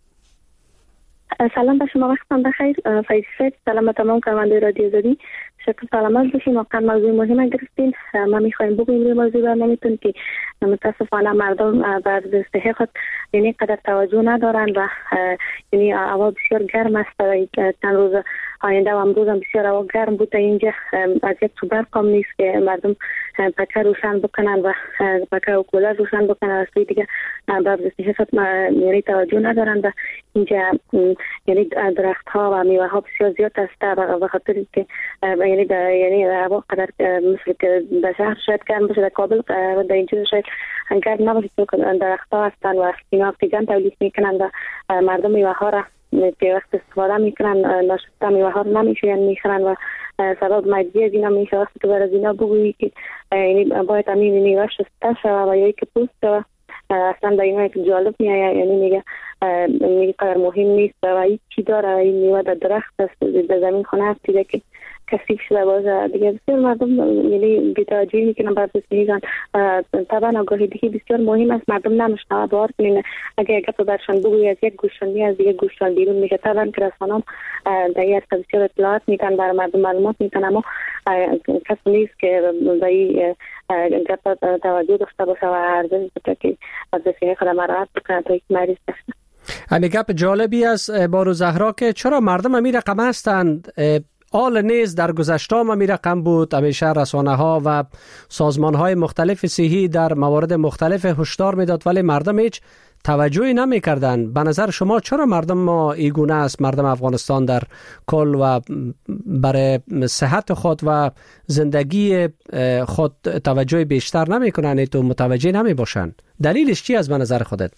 سلام به شما، وقتتان بخیر. فیض سلام به تمام کارمندان رادیو آزادی. شکر سلامت باشین. واقعا موضوع مهم گرفتین. ما میخوایم بگوییم روی موضوع برنامه‌تون که متاسفانه مردم بر صحت خود یعنی قدر توجه ندارن و یعنی هوا بسیار گرم است. چند روز آینده و امروز هم بسیار هوا گرم بوده. اینجا از یک تو برق هم نیست که مردم پکه روشن بکنن و پکه و کولر روشن بکنن. از سوی دیگه بر صحت یعنی توجه ندارن و اینجا یعنی درخت ها و میوه ها بسیار زیاد است و خاطر که یعنی هوا قدر مثل که در شهر شاید گرم باشه، در کابل و در اینجا شاید گرم نباشه چون درخت ها هستن و اینا اکسیژن تولید میکنن و مردم میوه ها را که وقت استفاده میکنن ناشسته میوه ها رو نمیشوین میخورن و سبب مجزی از اینا میشه. وقتی که بر از اینا بگویی که یعنی باید همین میوه شسته شوه و یا که پوست شوه اصلا در اینا یک جالب میایه. یعنی میگه قدر مهم نیست و هیچ چی داره این میوه در درخت است در زمین خونه هست دیگه که کثیف شده باشه دیگه. بسیار مردم یعنی بی‌توجهی میکنن بر میزن. طبعا آگاهی دهی بسیار مهم است. مردم نمیشنوه باور کنین اگه یک گپ برشان بگویی از یک گوششان از دیگه گوششان بیرون میشه. طبعا که رسانه‌ها در این بسیار اطلاعات میدن برای مردم معلومات میدن اما کسی نیست که به این گپ توجه داشته باشه و ارزش بده که از صحت خود مراعات بکنه تا یک مریض نشه. همین گپ جالبی است بارو زهرا که چرا مردم همین رقم هستند. آل نیز در گذشته هم همین رقم بود. همیشه رسانه ها و سازمان های مختلف صحی در موارد مختلف هشدار میداد ولی مردم هیچ توجهی نمی کردن. به نظر شما چرا مردم ما اینگونه است؟ مردم افغانستان در کل و برای صحت خود و زندگی خود توجه بیشتر نمی کنن تو متوجه نمی باشن؟ دلیلش چی از به نظر خودت؟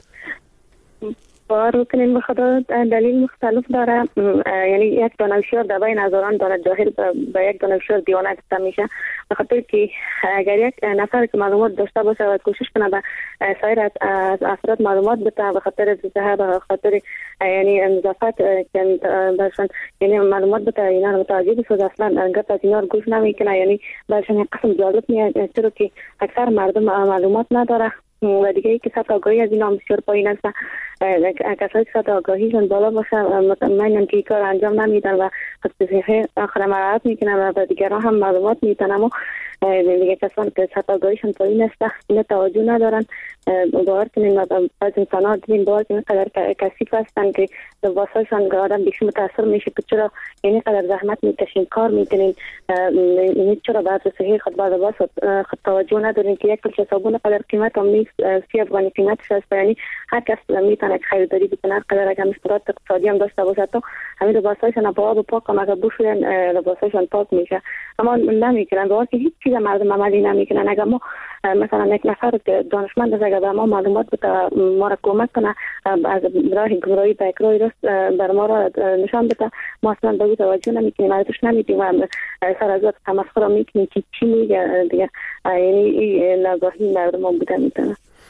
باور کنین به خدا دلیل مختلف داره. یعنی یک دانشجو در بین هزاران داره جاهل به یک دانشجو دیوانه گفته میشه به خاطر که اگر یک نفر که معلومات داشته باشه و کوشش کنه به سایر از افراد معلومات بده به خاطر صحت به خاطر یعنی نظافت که برشان یعنی معلومات بده اینا رو متوجه بشه اصلا گپ از اینا رو گوش نمیکنه. یعنی برشان یک قسم جالب میاد چرا که اکثر مردم معلومات نداره و دیگه ای که سطح آگاهی از اینا بسیار پایین است. کسایی که سطح آگاهیشون بالا باشه مطمئنم که این کار انجام نمیدن و صحیح آخر مراعات میکنن و دیگران هم معلومات میدن اما دیگه کسان که سطح آگاهیشون پایین است اینا توجه ندارن. باور کنین بعض انسان‌ها دیدین باور کنین قدر کثیف هستن که واسهشان آدم بیشتر متاثر میشه که چرا یعنی قدر زحمت میکشین کار میکنین یعنی چرا بعد صحیح خود بعد باز خود توجه ندارین که یک کلچه صابون قدر قیمت هم نیست 30 افغانی قیمتش است. یعنی هر کس میتونه خریداری بکنه قدر اگر مشکلات اقتصادی هم داشته باشه تو همین لباسایشان با آب پاک اگر بشورن لباسایشان پاک میشه اما نمیکنن. باور که هیچ چیز مردم عملی نمیکنن. اگر ما مثلا یک نفر که دانشمند است اگر به ما معلومات بده ما را کمک کنه از راه گمراهی به راه راست بر ما را نشان بده ما اصلا به او توجه نمیکنیم ارزش نمیدیم و سر از وقت تمسخر میکنیم که چی میگه دیگه. یعنی این نگاهی مردم بوده میتونه.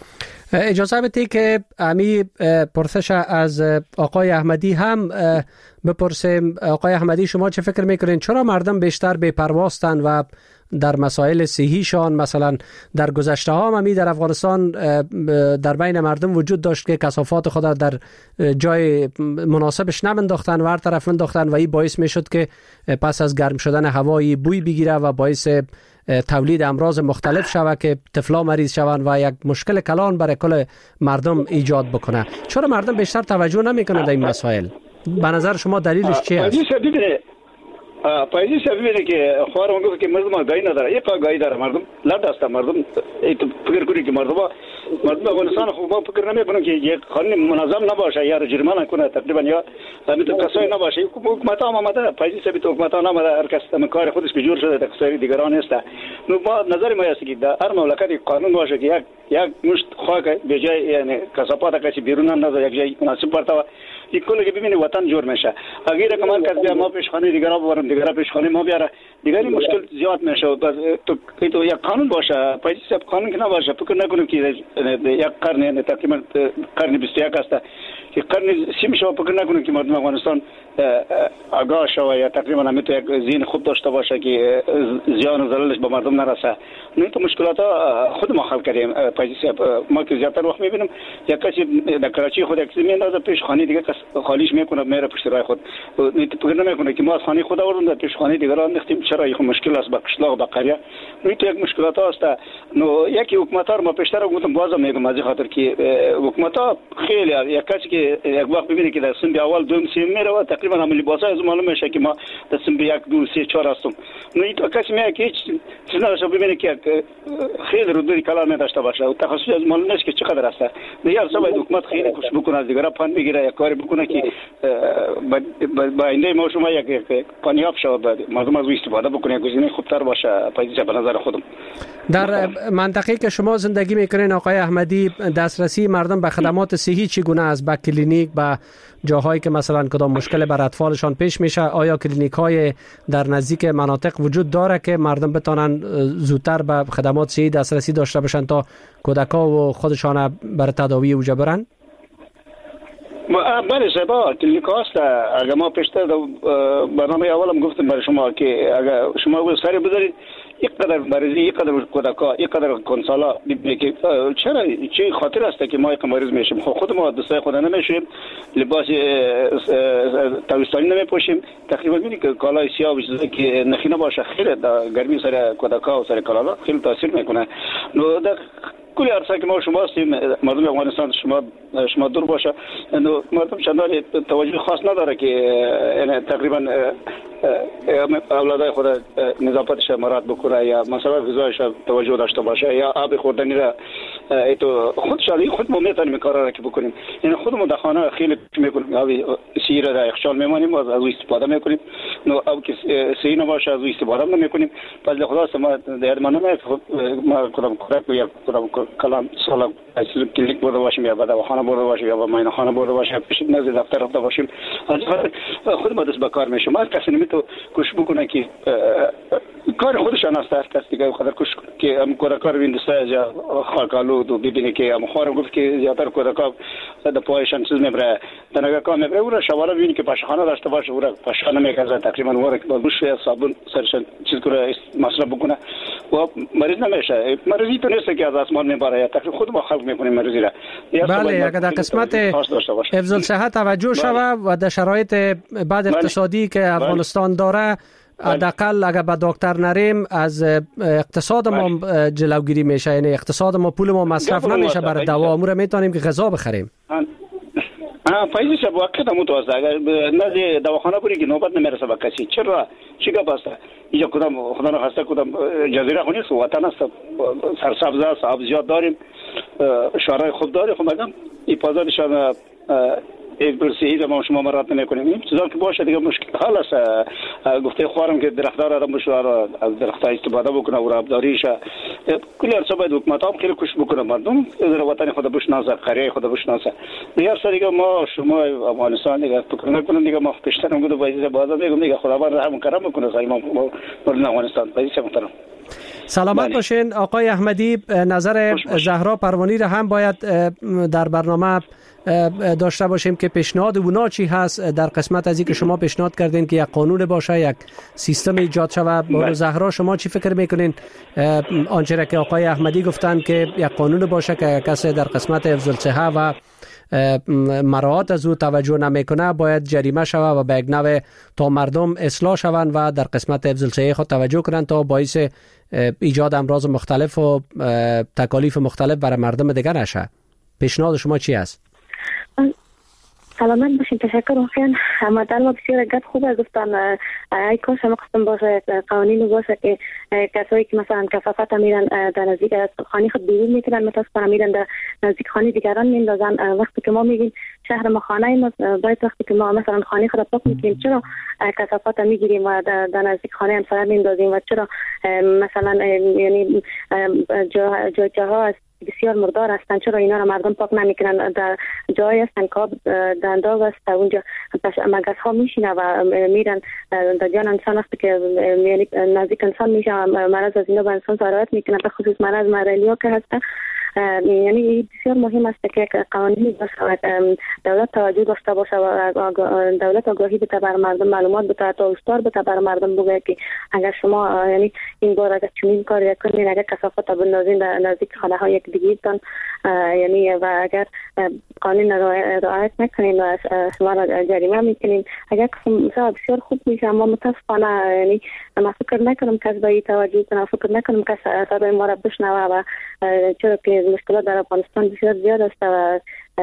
اجازه بدید که امی پرسش از آقای احمدی هم بپرسیم. آقای احمدی، شما چه فکر میکنین چرا مردم بیشتر بی‌پرواستن و در مسائل صحیشان؟ مثلا در گذشته ها هم در افغانستان در بین مردم وجود داشت که کثافات خود در جای مناسبش نمنداختن و هر طرف انداختن و این باعث میشد که پس از گرم شدن هوایی بوی بگیره و باعث تولید امراض مختلف شود که طفلا مریض شوند و یک مشکل کلان برای کل مردم ایجاد بکنه. چرا مردم بیشتر توجه نمیکنند در این مسائل؟ به نظر شما دلیلش چی است؟ پایزی سبیلی که خوارم گفت که مردم گای نداره، یک گای داره مردم لرد است. مردم فکر کنی که مردم افغانستان خوب فکر نمیکنن که یک قانون منظم نباشه یا جرمانه کنه تقریبا یا همین کسایی نباشه. حکومت هم آمده، پایزی سبیت حکومت هم آمده، هر کس کار خودش به جور شده، تقصیر دیگران نیست. نو ما نظر ما است که در هر مملکتی قانون باشه که یک مشت خاک به جای یعنی کثافات کسی بیرون نندازه، یک جای مناسب پرتاوه این کلی که ببینی وطن جور میشه. اگر کمان کسی ما پیشخانه دیگرا ببرم، دیگرا پیشخانه ما بیاره، دیگری مشکل زیاد میشه. تو یک قانون باشه، پایزی سب قانون که نباشه فکر نکنیم که یک قرن تقریبا قرن 21 است که قرن 30 شو فکر نکنیم که مردم افغانستان آگاه شوه یا تقریبا هم تو یک ذهن خوب داشته باشه که زیان و ضررش به مردم نرسه. نه تو مشکلات خود ما حل کردیم. پایزی سب ما که زیاتر وقت میبینیم یک کسی در کراچی خود یک میندازه پیش خانه دیگه خالیش میکنه میره پشت راه خود. فکر نمیکنه که ما از خانه خود آوردیم پیش خانه دیگران نختیم. چرا این مشکل است با قشلاق با قریه؟ نه تو یک مشکلات است. نو یکی حکومت‌ها ما پیشتر گفتم بازم میگم از خاطر که حکومت‌ها خیلی یک کسی که یک وقت ببینه که در سن اول دوم سیم میره تقریبا هم لباسا از معلوم میشه که ما در سن 1 2 3 4 هستم. نو این کسی میگه که چیزی نشه ببینه که خیلی رودی کلام نداشته باشه و تخصص از معلوم نیست که چقدر است. دیگر سبب حکومت خیلی خوش بکنه از دیگران پن بگیره یک کاری بکنه که با اینده ما شما یک پنیاب شود مردم از استفاده بکنه گزینه خوبتر باشه. پایزی به نظر خودم در منطقه‌ای که شما زندگی میکنین آقای احمدی دسترسی مردم به خدمات صحی چگونه است؟ به کلینیک، به جاهایی که مثلا کدام مشکل بر اطفالشان پیش میشه، آیا کلینیک‌های در نزدیک مناطق وجود داره که مردم بتونن زودتر به خدمات صحی دسترسی داشته باشن تا کودک‌ها و خودشان بر تداوی اوجا برن؟ بله صاحب کلینیک هست. اگر ما پیشتر برنامه اولم گفتم برای شما که اگر شما سری بذارید یک قدر مریضی، یک قدر کودکا، یک قدر کنسالا که چرا چه خاطر است که ما یک مریض میشیم؟ خود ما دوستای خود نمیشیم، لباس تابستانی نمیپوشیم، تقریبا میبینی که کالای سیاه و چیزی که نخینه باشه خیلی گرمی سر کودکا و سر کلالا خیلی تاثیر میکنه. نو کلی عرصه که ما شما هستیم مردم افغانستان شما دور باشه، مردم چندان توجه خاص نداره که یعنی تقریبا اولادای خود نظافتش مراد بکنه یا مثلا غذایش توجه داشته باشه یا آب خوردنی را تو خود ما میتونیم کارا را که بکنیم. یعنی خودمون در خانه خیلی میکنیم، آب سیر را یخچال میمونیم از او استفاده میکنیم. نو آب که سیر نباشه از او استفاده نمیکنیم. پس خدا است ما در منو ما کدام کارک یا کدام کلام سالا کلیک برده باشیم یا بعد خانه برده باشیم یا با ماین خانه برده باشیم پیش نزد دفتر رفته باشیم. از خود ما دست به کار میشیم. هر کسی نمیتونه کوشش بکنه که کار خودشان است. هر کسی دیگه خاطر کوشش که هم کار ویندسته یا خاکالود و ببینه که هم خورم گفت که زیادتر کودکا در پایشان چیز میبره دنگا کار میبره او را شواله ببینی که پاشخانه داشته باشه او را پاشخانه میکرده تقریبا او را که با بوش یا صابون سرشان چیز کنه مصرف بکنه و مریض نمیشه. مریضی تو نیست که از آسمان میبره یا تقریبا خود ما خلق میکنیم مریضی را. بله اگر در قسمت حفظ الصحت توجه شود و در شرایط بعد اقتصادی که افغانستان داره حداقل اگر به دکتر نریم از اقتصاد ما جلوگیری میشه، یعنی اقتصاد ما پول ما مصرف نمیشه برای دوا، امور میتونیم که غذا بخریم. فایزی شب وقت هم متوسط اگر نه دواخانه بری که نوبت نمیرسه به کسی. چرا چی گپ است؟ اینجا کدام خدا نخواسته کدام جزیره خونی است، وطن است، سرسبز است، آب زیاد داریم، شهرهای خوب داریم. خب مگم این پازارشان یک برسیده ما شما مرات نمیکنیم. این چیزا که باشه دیگه مشکل حال است. گفته خوارم که درختدار آدم بشه از درخت‌ها استفاده بکنه و آبداریش کلی ارسا باید حکومت هم خیلی کوشش بکنه مردم در وطن خود بشناسه، قریه خود بشناسه. دیگه ارسا دیگه ما شما افغانستان دیگه فکر نکنیم دیگه ما پیشتر هم گفتم باید بازم میگم دیگه خداوند رحم کرم بکنه سایه ما مردم افغانستان. باید محترم سلامت باشین آقای احمدی. نظر زهرا پروانی را هم باید در برنامه داشته باشیم که پیشنهاد اونا چی هست در قسمت از این که شما پیشنهاد کردین که یک قانون باشه، یک سیستم ایجاد شود. با زهرا شما چی فکر میکنین؟ آنچه را که آقای احمدی گفتن که یک قانون باشه که کسی در قسمت حفظ الصحه و مراعات از او توجه نمیکنه باید جریمه شود و به یک نوع تا مردم اصلاح شوند و در قسمت حفظ الصحه خود توجه کنند تا باعث ایجاد امراض مختلف و تکالیف مختلف برای مردم دیگر نشه. پیشنهاد شما چی است؟ سلامت باشین. تشکر. واقعا همدل بسیار گپ خوبه گفتن. ای کاش هم قسم باشه قوانین باشه که کسایی که مثلا کثافت میرن در نزدیک خانه خود بیرون میکنن، متاسفانه میرن در نزدیک خانه دیگران میندازن. وقتی که ما میگیم شهر ما خانه ما، باید وقتی که ما مثلا خانه خود پاک میکنیم چرا کثافت میگیریم و در نزدیک خانه همسایه میندازیم و چرا مثلا یعنی جاها است بسیار مردار هستن، چرا اینا را مردم پاک نمیکنن؟ در جایی هستن که دنداغ است، اونجا مگس ها میشینه و میرن در جان انسان است که یعنی نزدیک انسان میشه، مرض از اینا به انسان سرایت میکنه، به خصوص مرض مرالیو که هست. یعنی بسیار مهم است که قوانین باشه و دولت توجه داشته باشه و دولت آگاهی بده بر مردم، معلومات بده تا استار بده بر مردم، بگه که اگر شما یعنی این بار اگر چنین کاری کنین، اگر کثافت بندازین در نزدیک خانه های یک دیگه‌تان، یعنی و اگر قانون رعایت نکنین و شما را جریمه میکنین، اگر مثلا بسیار خوب میشه. اما متاسفانه یعنی من فکر نکنم کس به این توجه کنه، فکر نکنم کس صدای ما را بشنوه و چرا که مشکلات در افغانستان بسیار زیاد است و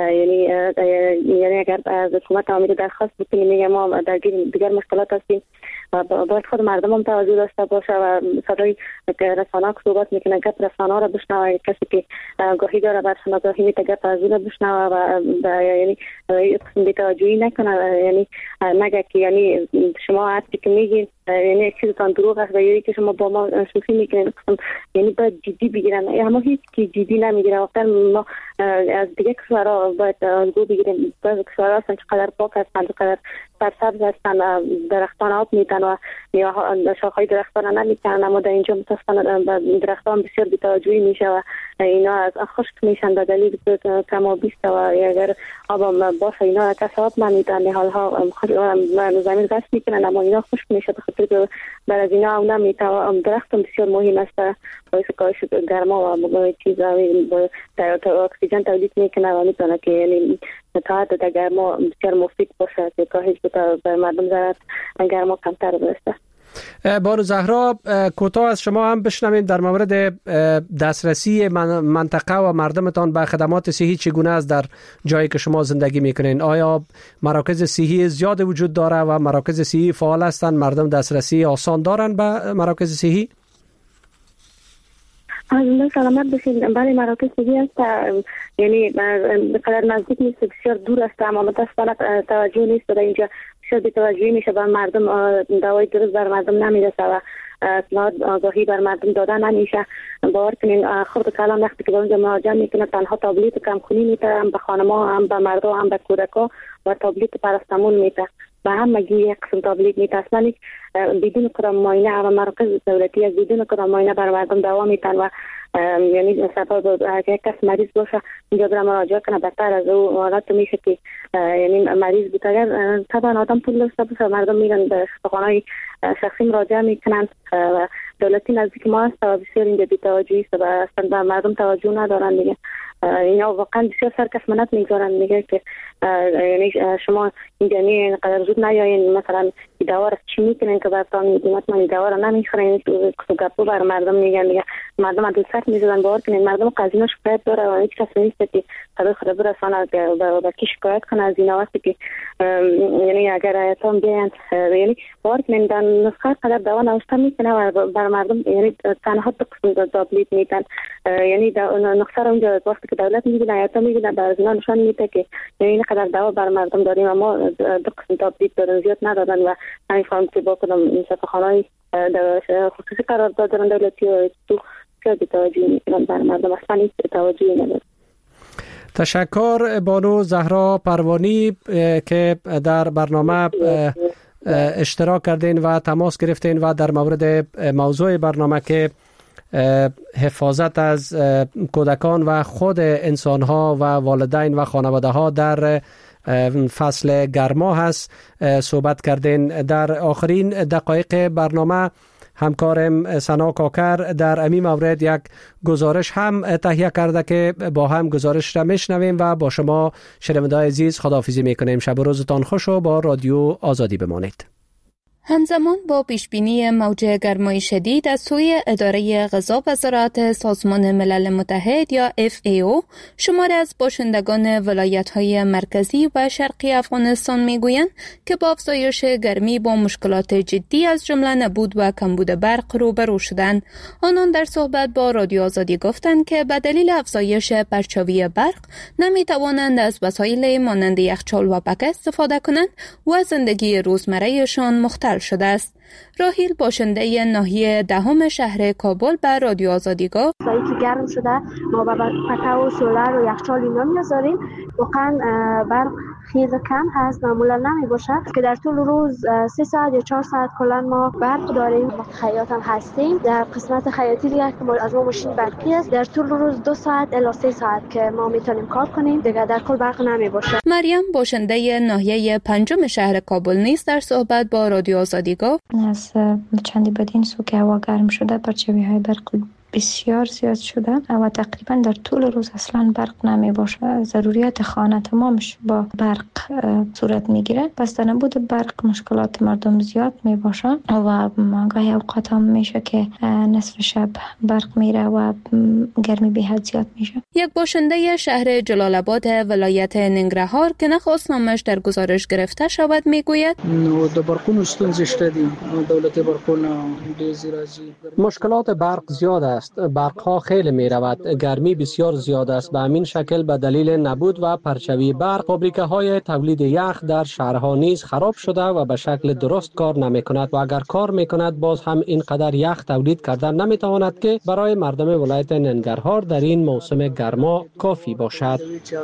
یعنی اگر از حکومت آمریکا درخواست بکنیم میگه ما در دیگر مشکلات هستیم و باید خود مردم هم توجه داشته باشه و صدای رسانه‌ها که صحبت میکنه گپ رسانه‌ها را بشنوه، کسی که آگاهی داره بر آگاهی میده گپ از اون بشنوه و یعنی قسم بی‌توجهی نکنه، یعنی نگه که یعنی شما حتی که میگین یعنی یک چیزتان دروغ است و یعنی که شما با ما شوخی میکنین، یعنی باید جدی بگیرن. اما هیچ کی جدی نمیگیره. واقعا ما از دیگه کشورها باید الگو بگیریم. بعضی کشورها هستن که قدر پاک هستن، قدر سرسبز هستن، درختان آب میدن و شاخهای درختان نمیکنن، اما در اینجا متاسفانه درختان بسیار بی‌توجهی میشه و اینا از خشک میشن به دلیل کم آبی است و اگر آب باشه اینا کسات نمیدن، حالها زمین غصب میکنن اما اینا خشک میشه به خاطر که بر از اینا هم نمیتوان. درخت بسیار مهم است، باعث کاهش گرما و چیزا اکسیژن تولید میکنه و میتونه که یعنی تا در گرما بسیار مفید باشه که کاهش بده به مردم ضرر گرما کمتر برسه. بانو زهرا کوتاه از شما هم بشنویم در مورد دسترسی منطقه و مردمتان به خدمات صحی چگونه است در جایی که شما زندگی میکنین؟ آیا مراکز صحی زیاد وجود داره و مراکز صحی فعال هستند؟ مردم دسترسی آسان دارن به مراکز صحی؟ از سلامت باشید. بله مراکز صحی هست، یعنی بقدر نزدیک نیست، بسیار دور است، اما متاسفانه توجه نیست در اینجا، بسیار بی‌توجهی میشه به مردم، دوای درست بر مردم نمیرسه و آگاهی بر مردم داده نمیشه. باور کنین خود کلام وقتی که به اونجا مراجعه میکنه تنها تابلیت کمخونی میده، هم به خانم‌ها هم به مردم هم به کودک‌ها و تابلیت پاراسیتامول میده و همگی یک قسم تابلیت میده. اصلا بدون کدام معاینه و مراکز دولتی از بدون کدام معاینه بر مردم دوا میدن و یعنی سبب اگر کس مریض باشه اینجا برای مراجعه کنه بهتر از او حالت میشه که یعنی مریض بود. اگر طبعا آدم پول داشته باشه مردم میرن به خانه‌های شخصی مراجعه میکنن و دولتی نزدیک ما هست و بسیار اینجا بی‌توجهی است و اصلا به مردم توجه ندارن دیگه. اینا واقعا بسیار سرکسمنت میگذارن، میگه که یعنی شما اینجا اینقدر زود نیاین مثلا دوا را چی میکنین که براتون قیمت من دوا را نمیخورین، گپو بر مردم میگن دیگه. مردم از سخت میزدن. باور کنین مردم قضیه شکایت داره و هیچ کس نیست که صدای خود برسانه به کی شکایت کنه از اینا. وقتی که یعنی اگر ایتام بیان یعنی باور کنین در نسخه قدر دوا نوشته میکنه و بر مردم یعنی تنها دو قسم تابلیت میدن، یعنی نسخه را اونجا وقتی که دولت میگه ایتام میگه بر اینا نشان میده که یعنی این قدر دوا بر مردم داریم اما دو قسم تابلیت دارن، زیاد ندادن و نمیفهم که با کدام این شفاخانه‌های خصوصی قرار دادن دولتی و تو که توجه میکنن بر مردم اصلا هیچ توجهی ندارن. تشکر بانو زهرا پروانی که در برنامه اشتراک کردین و تماس گرفتین و در مورد موضوع برنامه که حفاظت از کودکان و خود انسانها و والدین و خانواده ها در فصل گرما هست صحبت کردین. در آخرین دقایق برنامه همکارم سنا کاکر در امی مورد یک گزارش هم تهیه کرده که با هم گزارش را میشنویم و با شما شنوندگان عزیز خداحافظی میکنیم. شب و روزتان خوش و با رادیو آزادی بمانید. همزمان با پیشبینی موج گرمای شدید از سوی اداره غذا و زراعت سازمان ملل متحد یا FAO، شماری از باشندگان ولایت‌های مرکزی و شرقی افغانستان میگویند که با افزایش گرمی با مشکلات جدی از جمله نبود و کمبود برق روبرو شدند. آنان در صحبت با رادیو آزادی گفتند که به دلیل افزایش پرچاوی برق نمیتوانند از وسایل مانند یخچال و پکه استفاده کنند و زندگی روزمرهشان مختل شده است. راهیل باشنده ناحیه دهم شهر کابل به رادیو آزادی گفت که گرم شده ما با پکه و سولر و یخچال اینا میذاریم. واقعا برق خیلی کم هست، معمولا نمی باشه که در طول روز 3 ساعت یا 4 ساعت کلا ما برق داریم. خیاط هم هستیم. در قسمت خیاطی دیگه که از ما ماشین برقی است، در طول روز 2 ساعت الی 3 ساعت که ما میتونیم کار کنیم دیگه، در کل برق نمی باشه. مریم باشنده ناحیه پنجم شهر کابل نیز در صحبت با رادیو آزادی گفت از چندی بدین سو که هوا گرم شده پرچاوی های برق بسیار زیاد شده و تقریبا در طول روز اصلا برق نمی باشه. ضروریات خانه تمامش با برق صورت میگیره. پس در نبود برق مشکلات مردم زیاد می باشه و گاهی اوقات هم میشه که نصف شب برق میره و گرمی به حد زیاد میشه. یک باشنده شهر جلال آباد ولایت ننگرهار که نخواست نامش در گزارش گرفته شود میگوید د برقونو ستونزې شته دي. دولت برقونه ډېر راځي. مشکلات برق زیاد است. برقها خیلی می رود. گرمی بسیار زیاد است. به همین شکل به دلیل نبود و پرچاوی برق فابریکه های تولید یخ در شهرها نیز خراب شده و به شکل درست کار نمی کند و اگر کار می کند باز هم اینقدر یخ تولید کردن نمی تواند که برای مردم ولایت ننگرهار در این موسم گرما کافی باشد.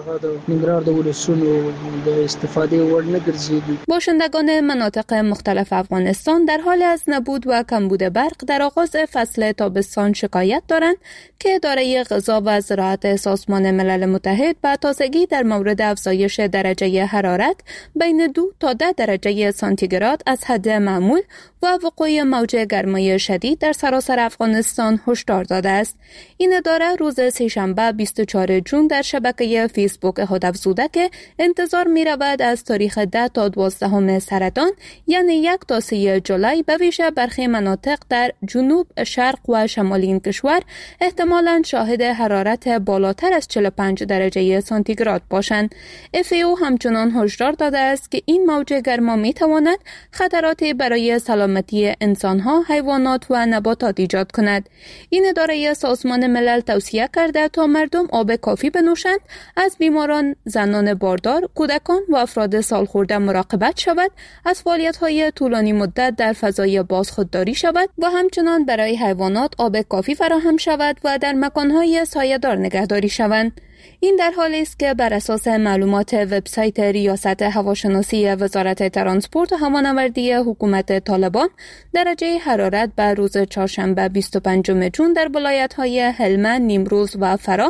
باشندگان مناطق مختلف افغانستان در حال از نبود و کمبود برق در آغاز فصل تابستان شکایت دارند که اداره غذا و زراعت سازمان ملل متحد به تازگی در مورد افزایش درجه حرارت بین 2 تا 10 درجه سانتیگراد از حد معمول و وقوع موج گرمای شدید در سراسر افغانستان هشدار داده است. این اداره روز سه‌شنبه 24 جون در شبکه فیسبوک خود افزوده که انتظار می رود از تاریخ 10 تا 12 سرطان یعنی 1 تا 3 جولای به ویژه برخی مناطق در جنوب، شرق و شمال این کشور احتمالاً شاهد حرارت بالاتر از 45 درجه سانتیگراد باشند. FAO همچنان هشدار داده است که این موج گرما می تواند خطراتی برای سلامتی انسانها، حیوانات و نباتات ایجاد کند. این اداره سازمان ملل توصیه کرده تا مردم آب کافی بنوشند، از بیماران، زنان باردار، کودکان و افراد سالخورده مراقبت شود، از فعالیت‌های طولانی مدت در فضای باز خودداری شود و همچنان برای حیوانات آب کافی فراهم شود و در مکان‌های سایه‌دار نگهداری شوند. این در حالی است که بر اساس معلومات وبسایت ریاست هواشناسی وزارت ترانسپورت و هوانوردی حکومت طالبان، درجه حرارت بر روز چهارشنبه 25 جون در ولایت‌های هلمند، نیمروز و فراه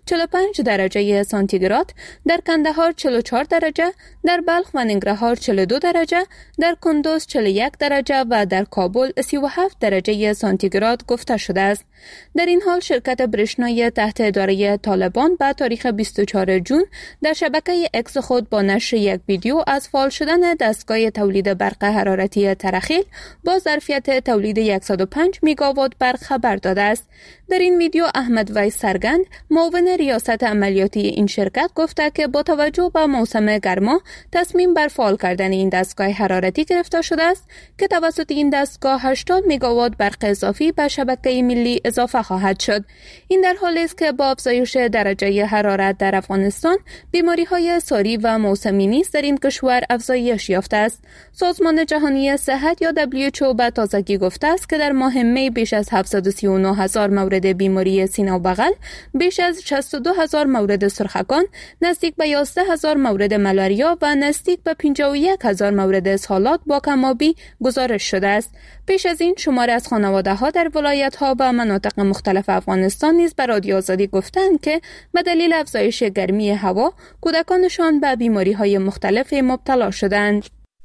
45 درجه سانتیگراد، در کندهار 44 درجه، در بلخ و ننگرهار 42 درجه، در کندوز 41 درجه و در کابل 37 درجه سانتیگراد گفته شده است. در این حال شرکت برشنای تحت اداره طالبان به تاریخ 24 جون در شبکه اکس خود با نشر یک ویدیو از فعال شدن دستگاه تولید برق حرارتی ترخیل با ظرفیت تولید 105 میگاوات برق خبر داده است. در این ویدیو احمد ویس سرگند، معاون ریاست عملیاتی این شرکت، گفته که با توجه به موسم گرما تصمیم بر فعال کردن این دستگاه حرارتی گرفته شده است که توسط این دستگاه 80 میگاوات برق اضافی به شبکه ملی اضافه خواهد شد. این در حالی است که با افزایش درجه حرارت حرارت در افغانستان، بیماری‌های ساری و موسمی نیز در این کشور افزایش یافته است. سازمان جهانی صحت یا WHO به تازگی گفته است که در ماه می بیش از 739,000 مورد بیماری سینه و بغل، بیش از 62,000 مورد سرخکان، نزدیک به 11,000 مورد ملاریا و نزدیک به 51,000 مورد اسهالات با کمابی گزارش شده است. پیش از این شمار از خانواده‌ها در ولایت‌ها و مناطق مختلف افغانستان نیز به رادیو آزادی گفتند که به دلیل افزایش گرمی هوا کودکانشان به بیماری‌های مختلف مبتلا شدند.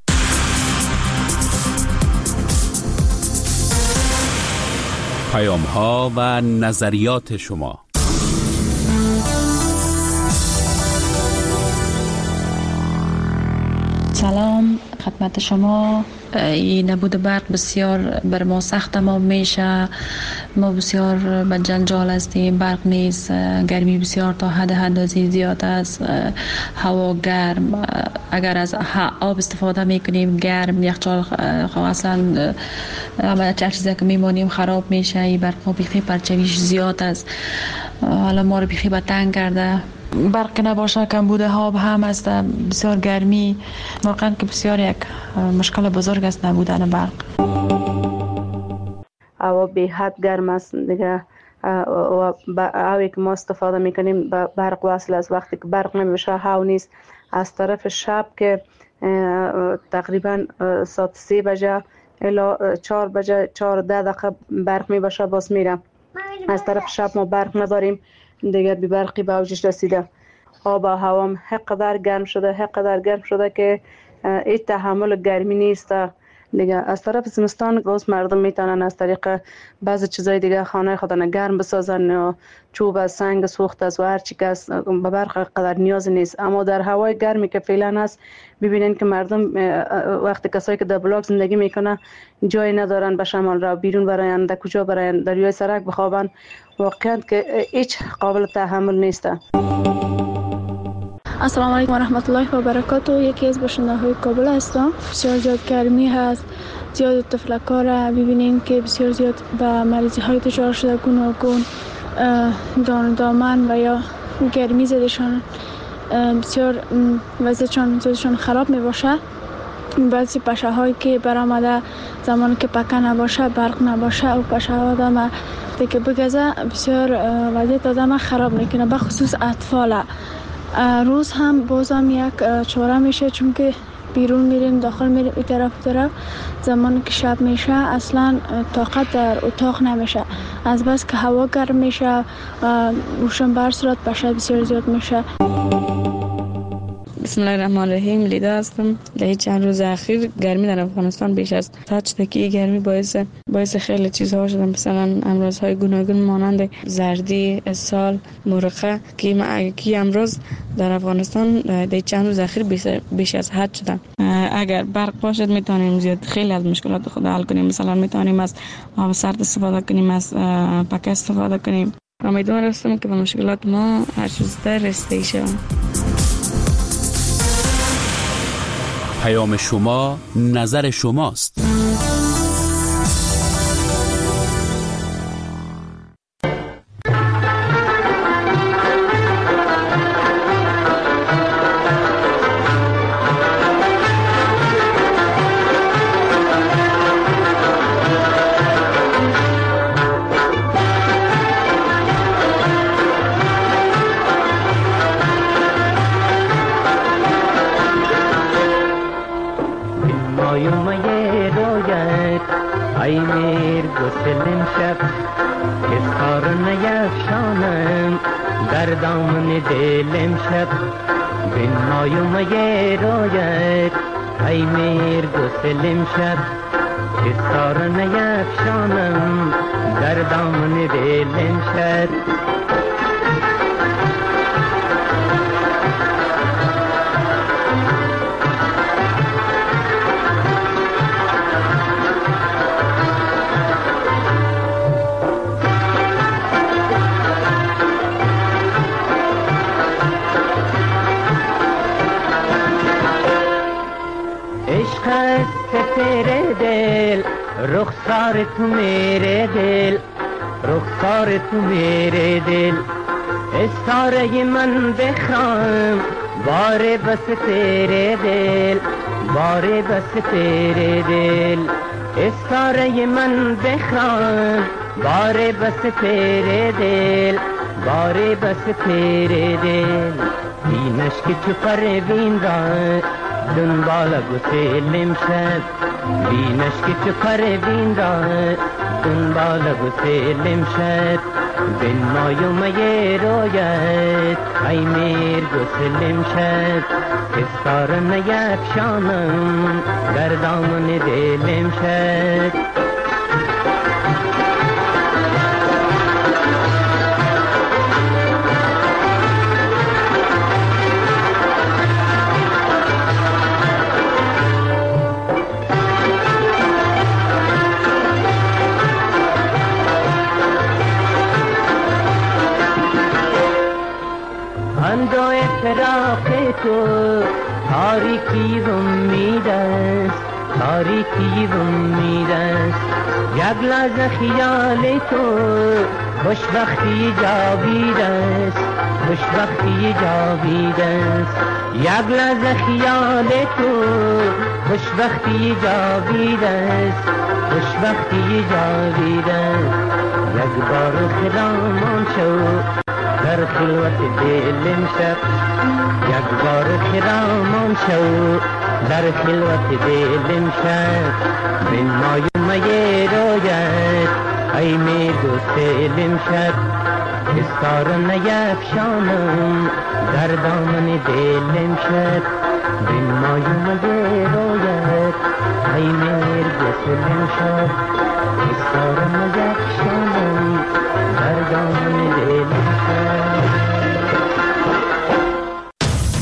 پیام‌ها و نظریات شما. سلام خدمت شما. این نبود برق بسیار بر ما سخت ما میشه. ما بسیار به جنجال هستیم. برق نیست، گرمی بسیار تا حد اندازه زیاد است، هوا گرم. اگر از آب استفاده میکنیم گرم، یخچال اصلا هر چیزی که میمانیم خراب میشه. این برق ما بیخی پرچویش زیاد است، حالا ما رو بیخی به تنگ کرده. برق نباشه کمبود آب هم است، بسیار گرمی. واقعا که بسیار یک مشکل بزرگ است نبودن برق. هوا به حد گرم است دیگه و هایی که ما استفاده میکنیم برق وصل است. وقتی که برق نمیشه هوا نیست. از طرف شب که تقریبا ساعت 3 بجه الی 4 بجه 4 دقیقه برق میباشه باز میره. از طرف شب ما برق نداریم دیگه، بی برقی به اوجش رسیده. آب و هوا حقدر گرم شده که هیچ تحمل گرمی نیست دیگه. از طرف زمستان باز مردم میتونن از طریق بعضی چیزای دیگه خانه خودن گرم بسازن، یا چوب از سنگ سوخت از و هر چی که به برق قدر نیاز نیست. اما در هوای گرمی که فعلا هست ببینین که مردم وقتی کسایی که در بلاک زندگی میکنه جای ندارن به شمال را بیرون براین، در کجا براین؟ در روی سرک بخوابن. واقعا که هیچ قابل تحمل نیست. السلام علیکم و رحمت الله و برکاته. یکی از باشنده‌های کابل هستم. بسیار زیاد گرمی هست، زیاد تفلک‌ها را ببینیم که بسیار زیاد به مریضی‌های دچار شده، گوناگون دامن و یا گرمی زدشان بسیار وضعیتشان خراب میباشه. بعضی پشه‌هایی که برآمده زمانی که پکه نباشه، برق نباشه و پشه آدم دیگه بگذه بسیار وضعیت آدم خراب میکنه، به خصوص اطفال. روز هم بازم یک چاره میشه، چون که بیرون میریم داخل میریم این طرف زمانی که شب میشه اصلا طاقت در اتاق نمیشه، از بس که هوا گرم میشه روشن بر صورت بشه بسیار زیاد میشه. بسم الله الرحمن الرحیم. لیدا هستم. در چند روز اخیر گرمی در افغانستان بیش از حد شده که گرمی باعث خیلی چیزها شده، مثلا امراض‌های گوناگون مانند زردی، اسهال، مرقه که امراض در افغانستان در چند روز اخیر بیش از حد شده. اگر برق باشد میتونیم زیاد خیلی از مشکلات خود حل کنیم. مثلا میتونیم از آب سرد استفاده کنیم، از پکه استفاده کنیم. امیدوار هستم که به مشکلات ما هر چیز در رسیده شود. پیام شما نظر شماست. رخسار تو میرے دل استاره من بخرام باره بس تیره دل باره بس تیره دل استاره من بخرام باره بس تیره دل باره بس تیره دل اینش که چو پروین را دنبال گسلم شد بینش که چو پروین را دنبال گسلم شد بین مایه رویت ای میر گسلم شد استاره نیفشانم در دامن دلم شد اندای فراق تو تاریکی امید است تاریکی امید است یک لحظه خیال تو خوشبختی جاوید است خوشبختی جاوید است یک لحظه خیال تو خوشبختی جاوید است خوشبختی جاوید است یک بار خرامان شو در خلوت دلم شد یک بار خرامان شو در خلوت دلم شد بین مایه رویت ای می گسلم شد استاره نیفشانم در دامن دلم شد بین مایه رویت ای می گسلم شد استاره نیفشانم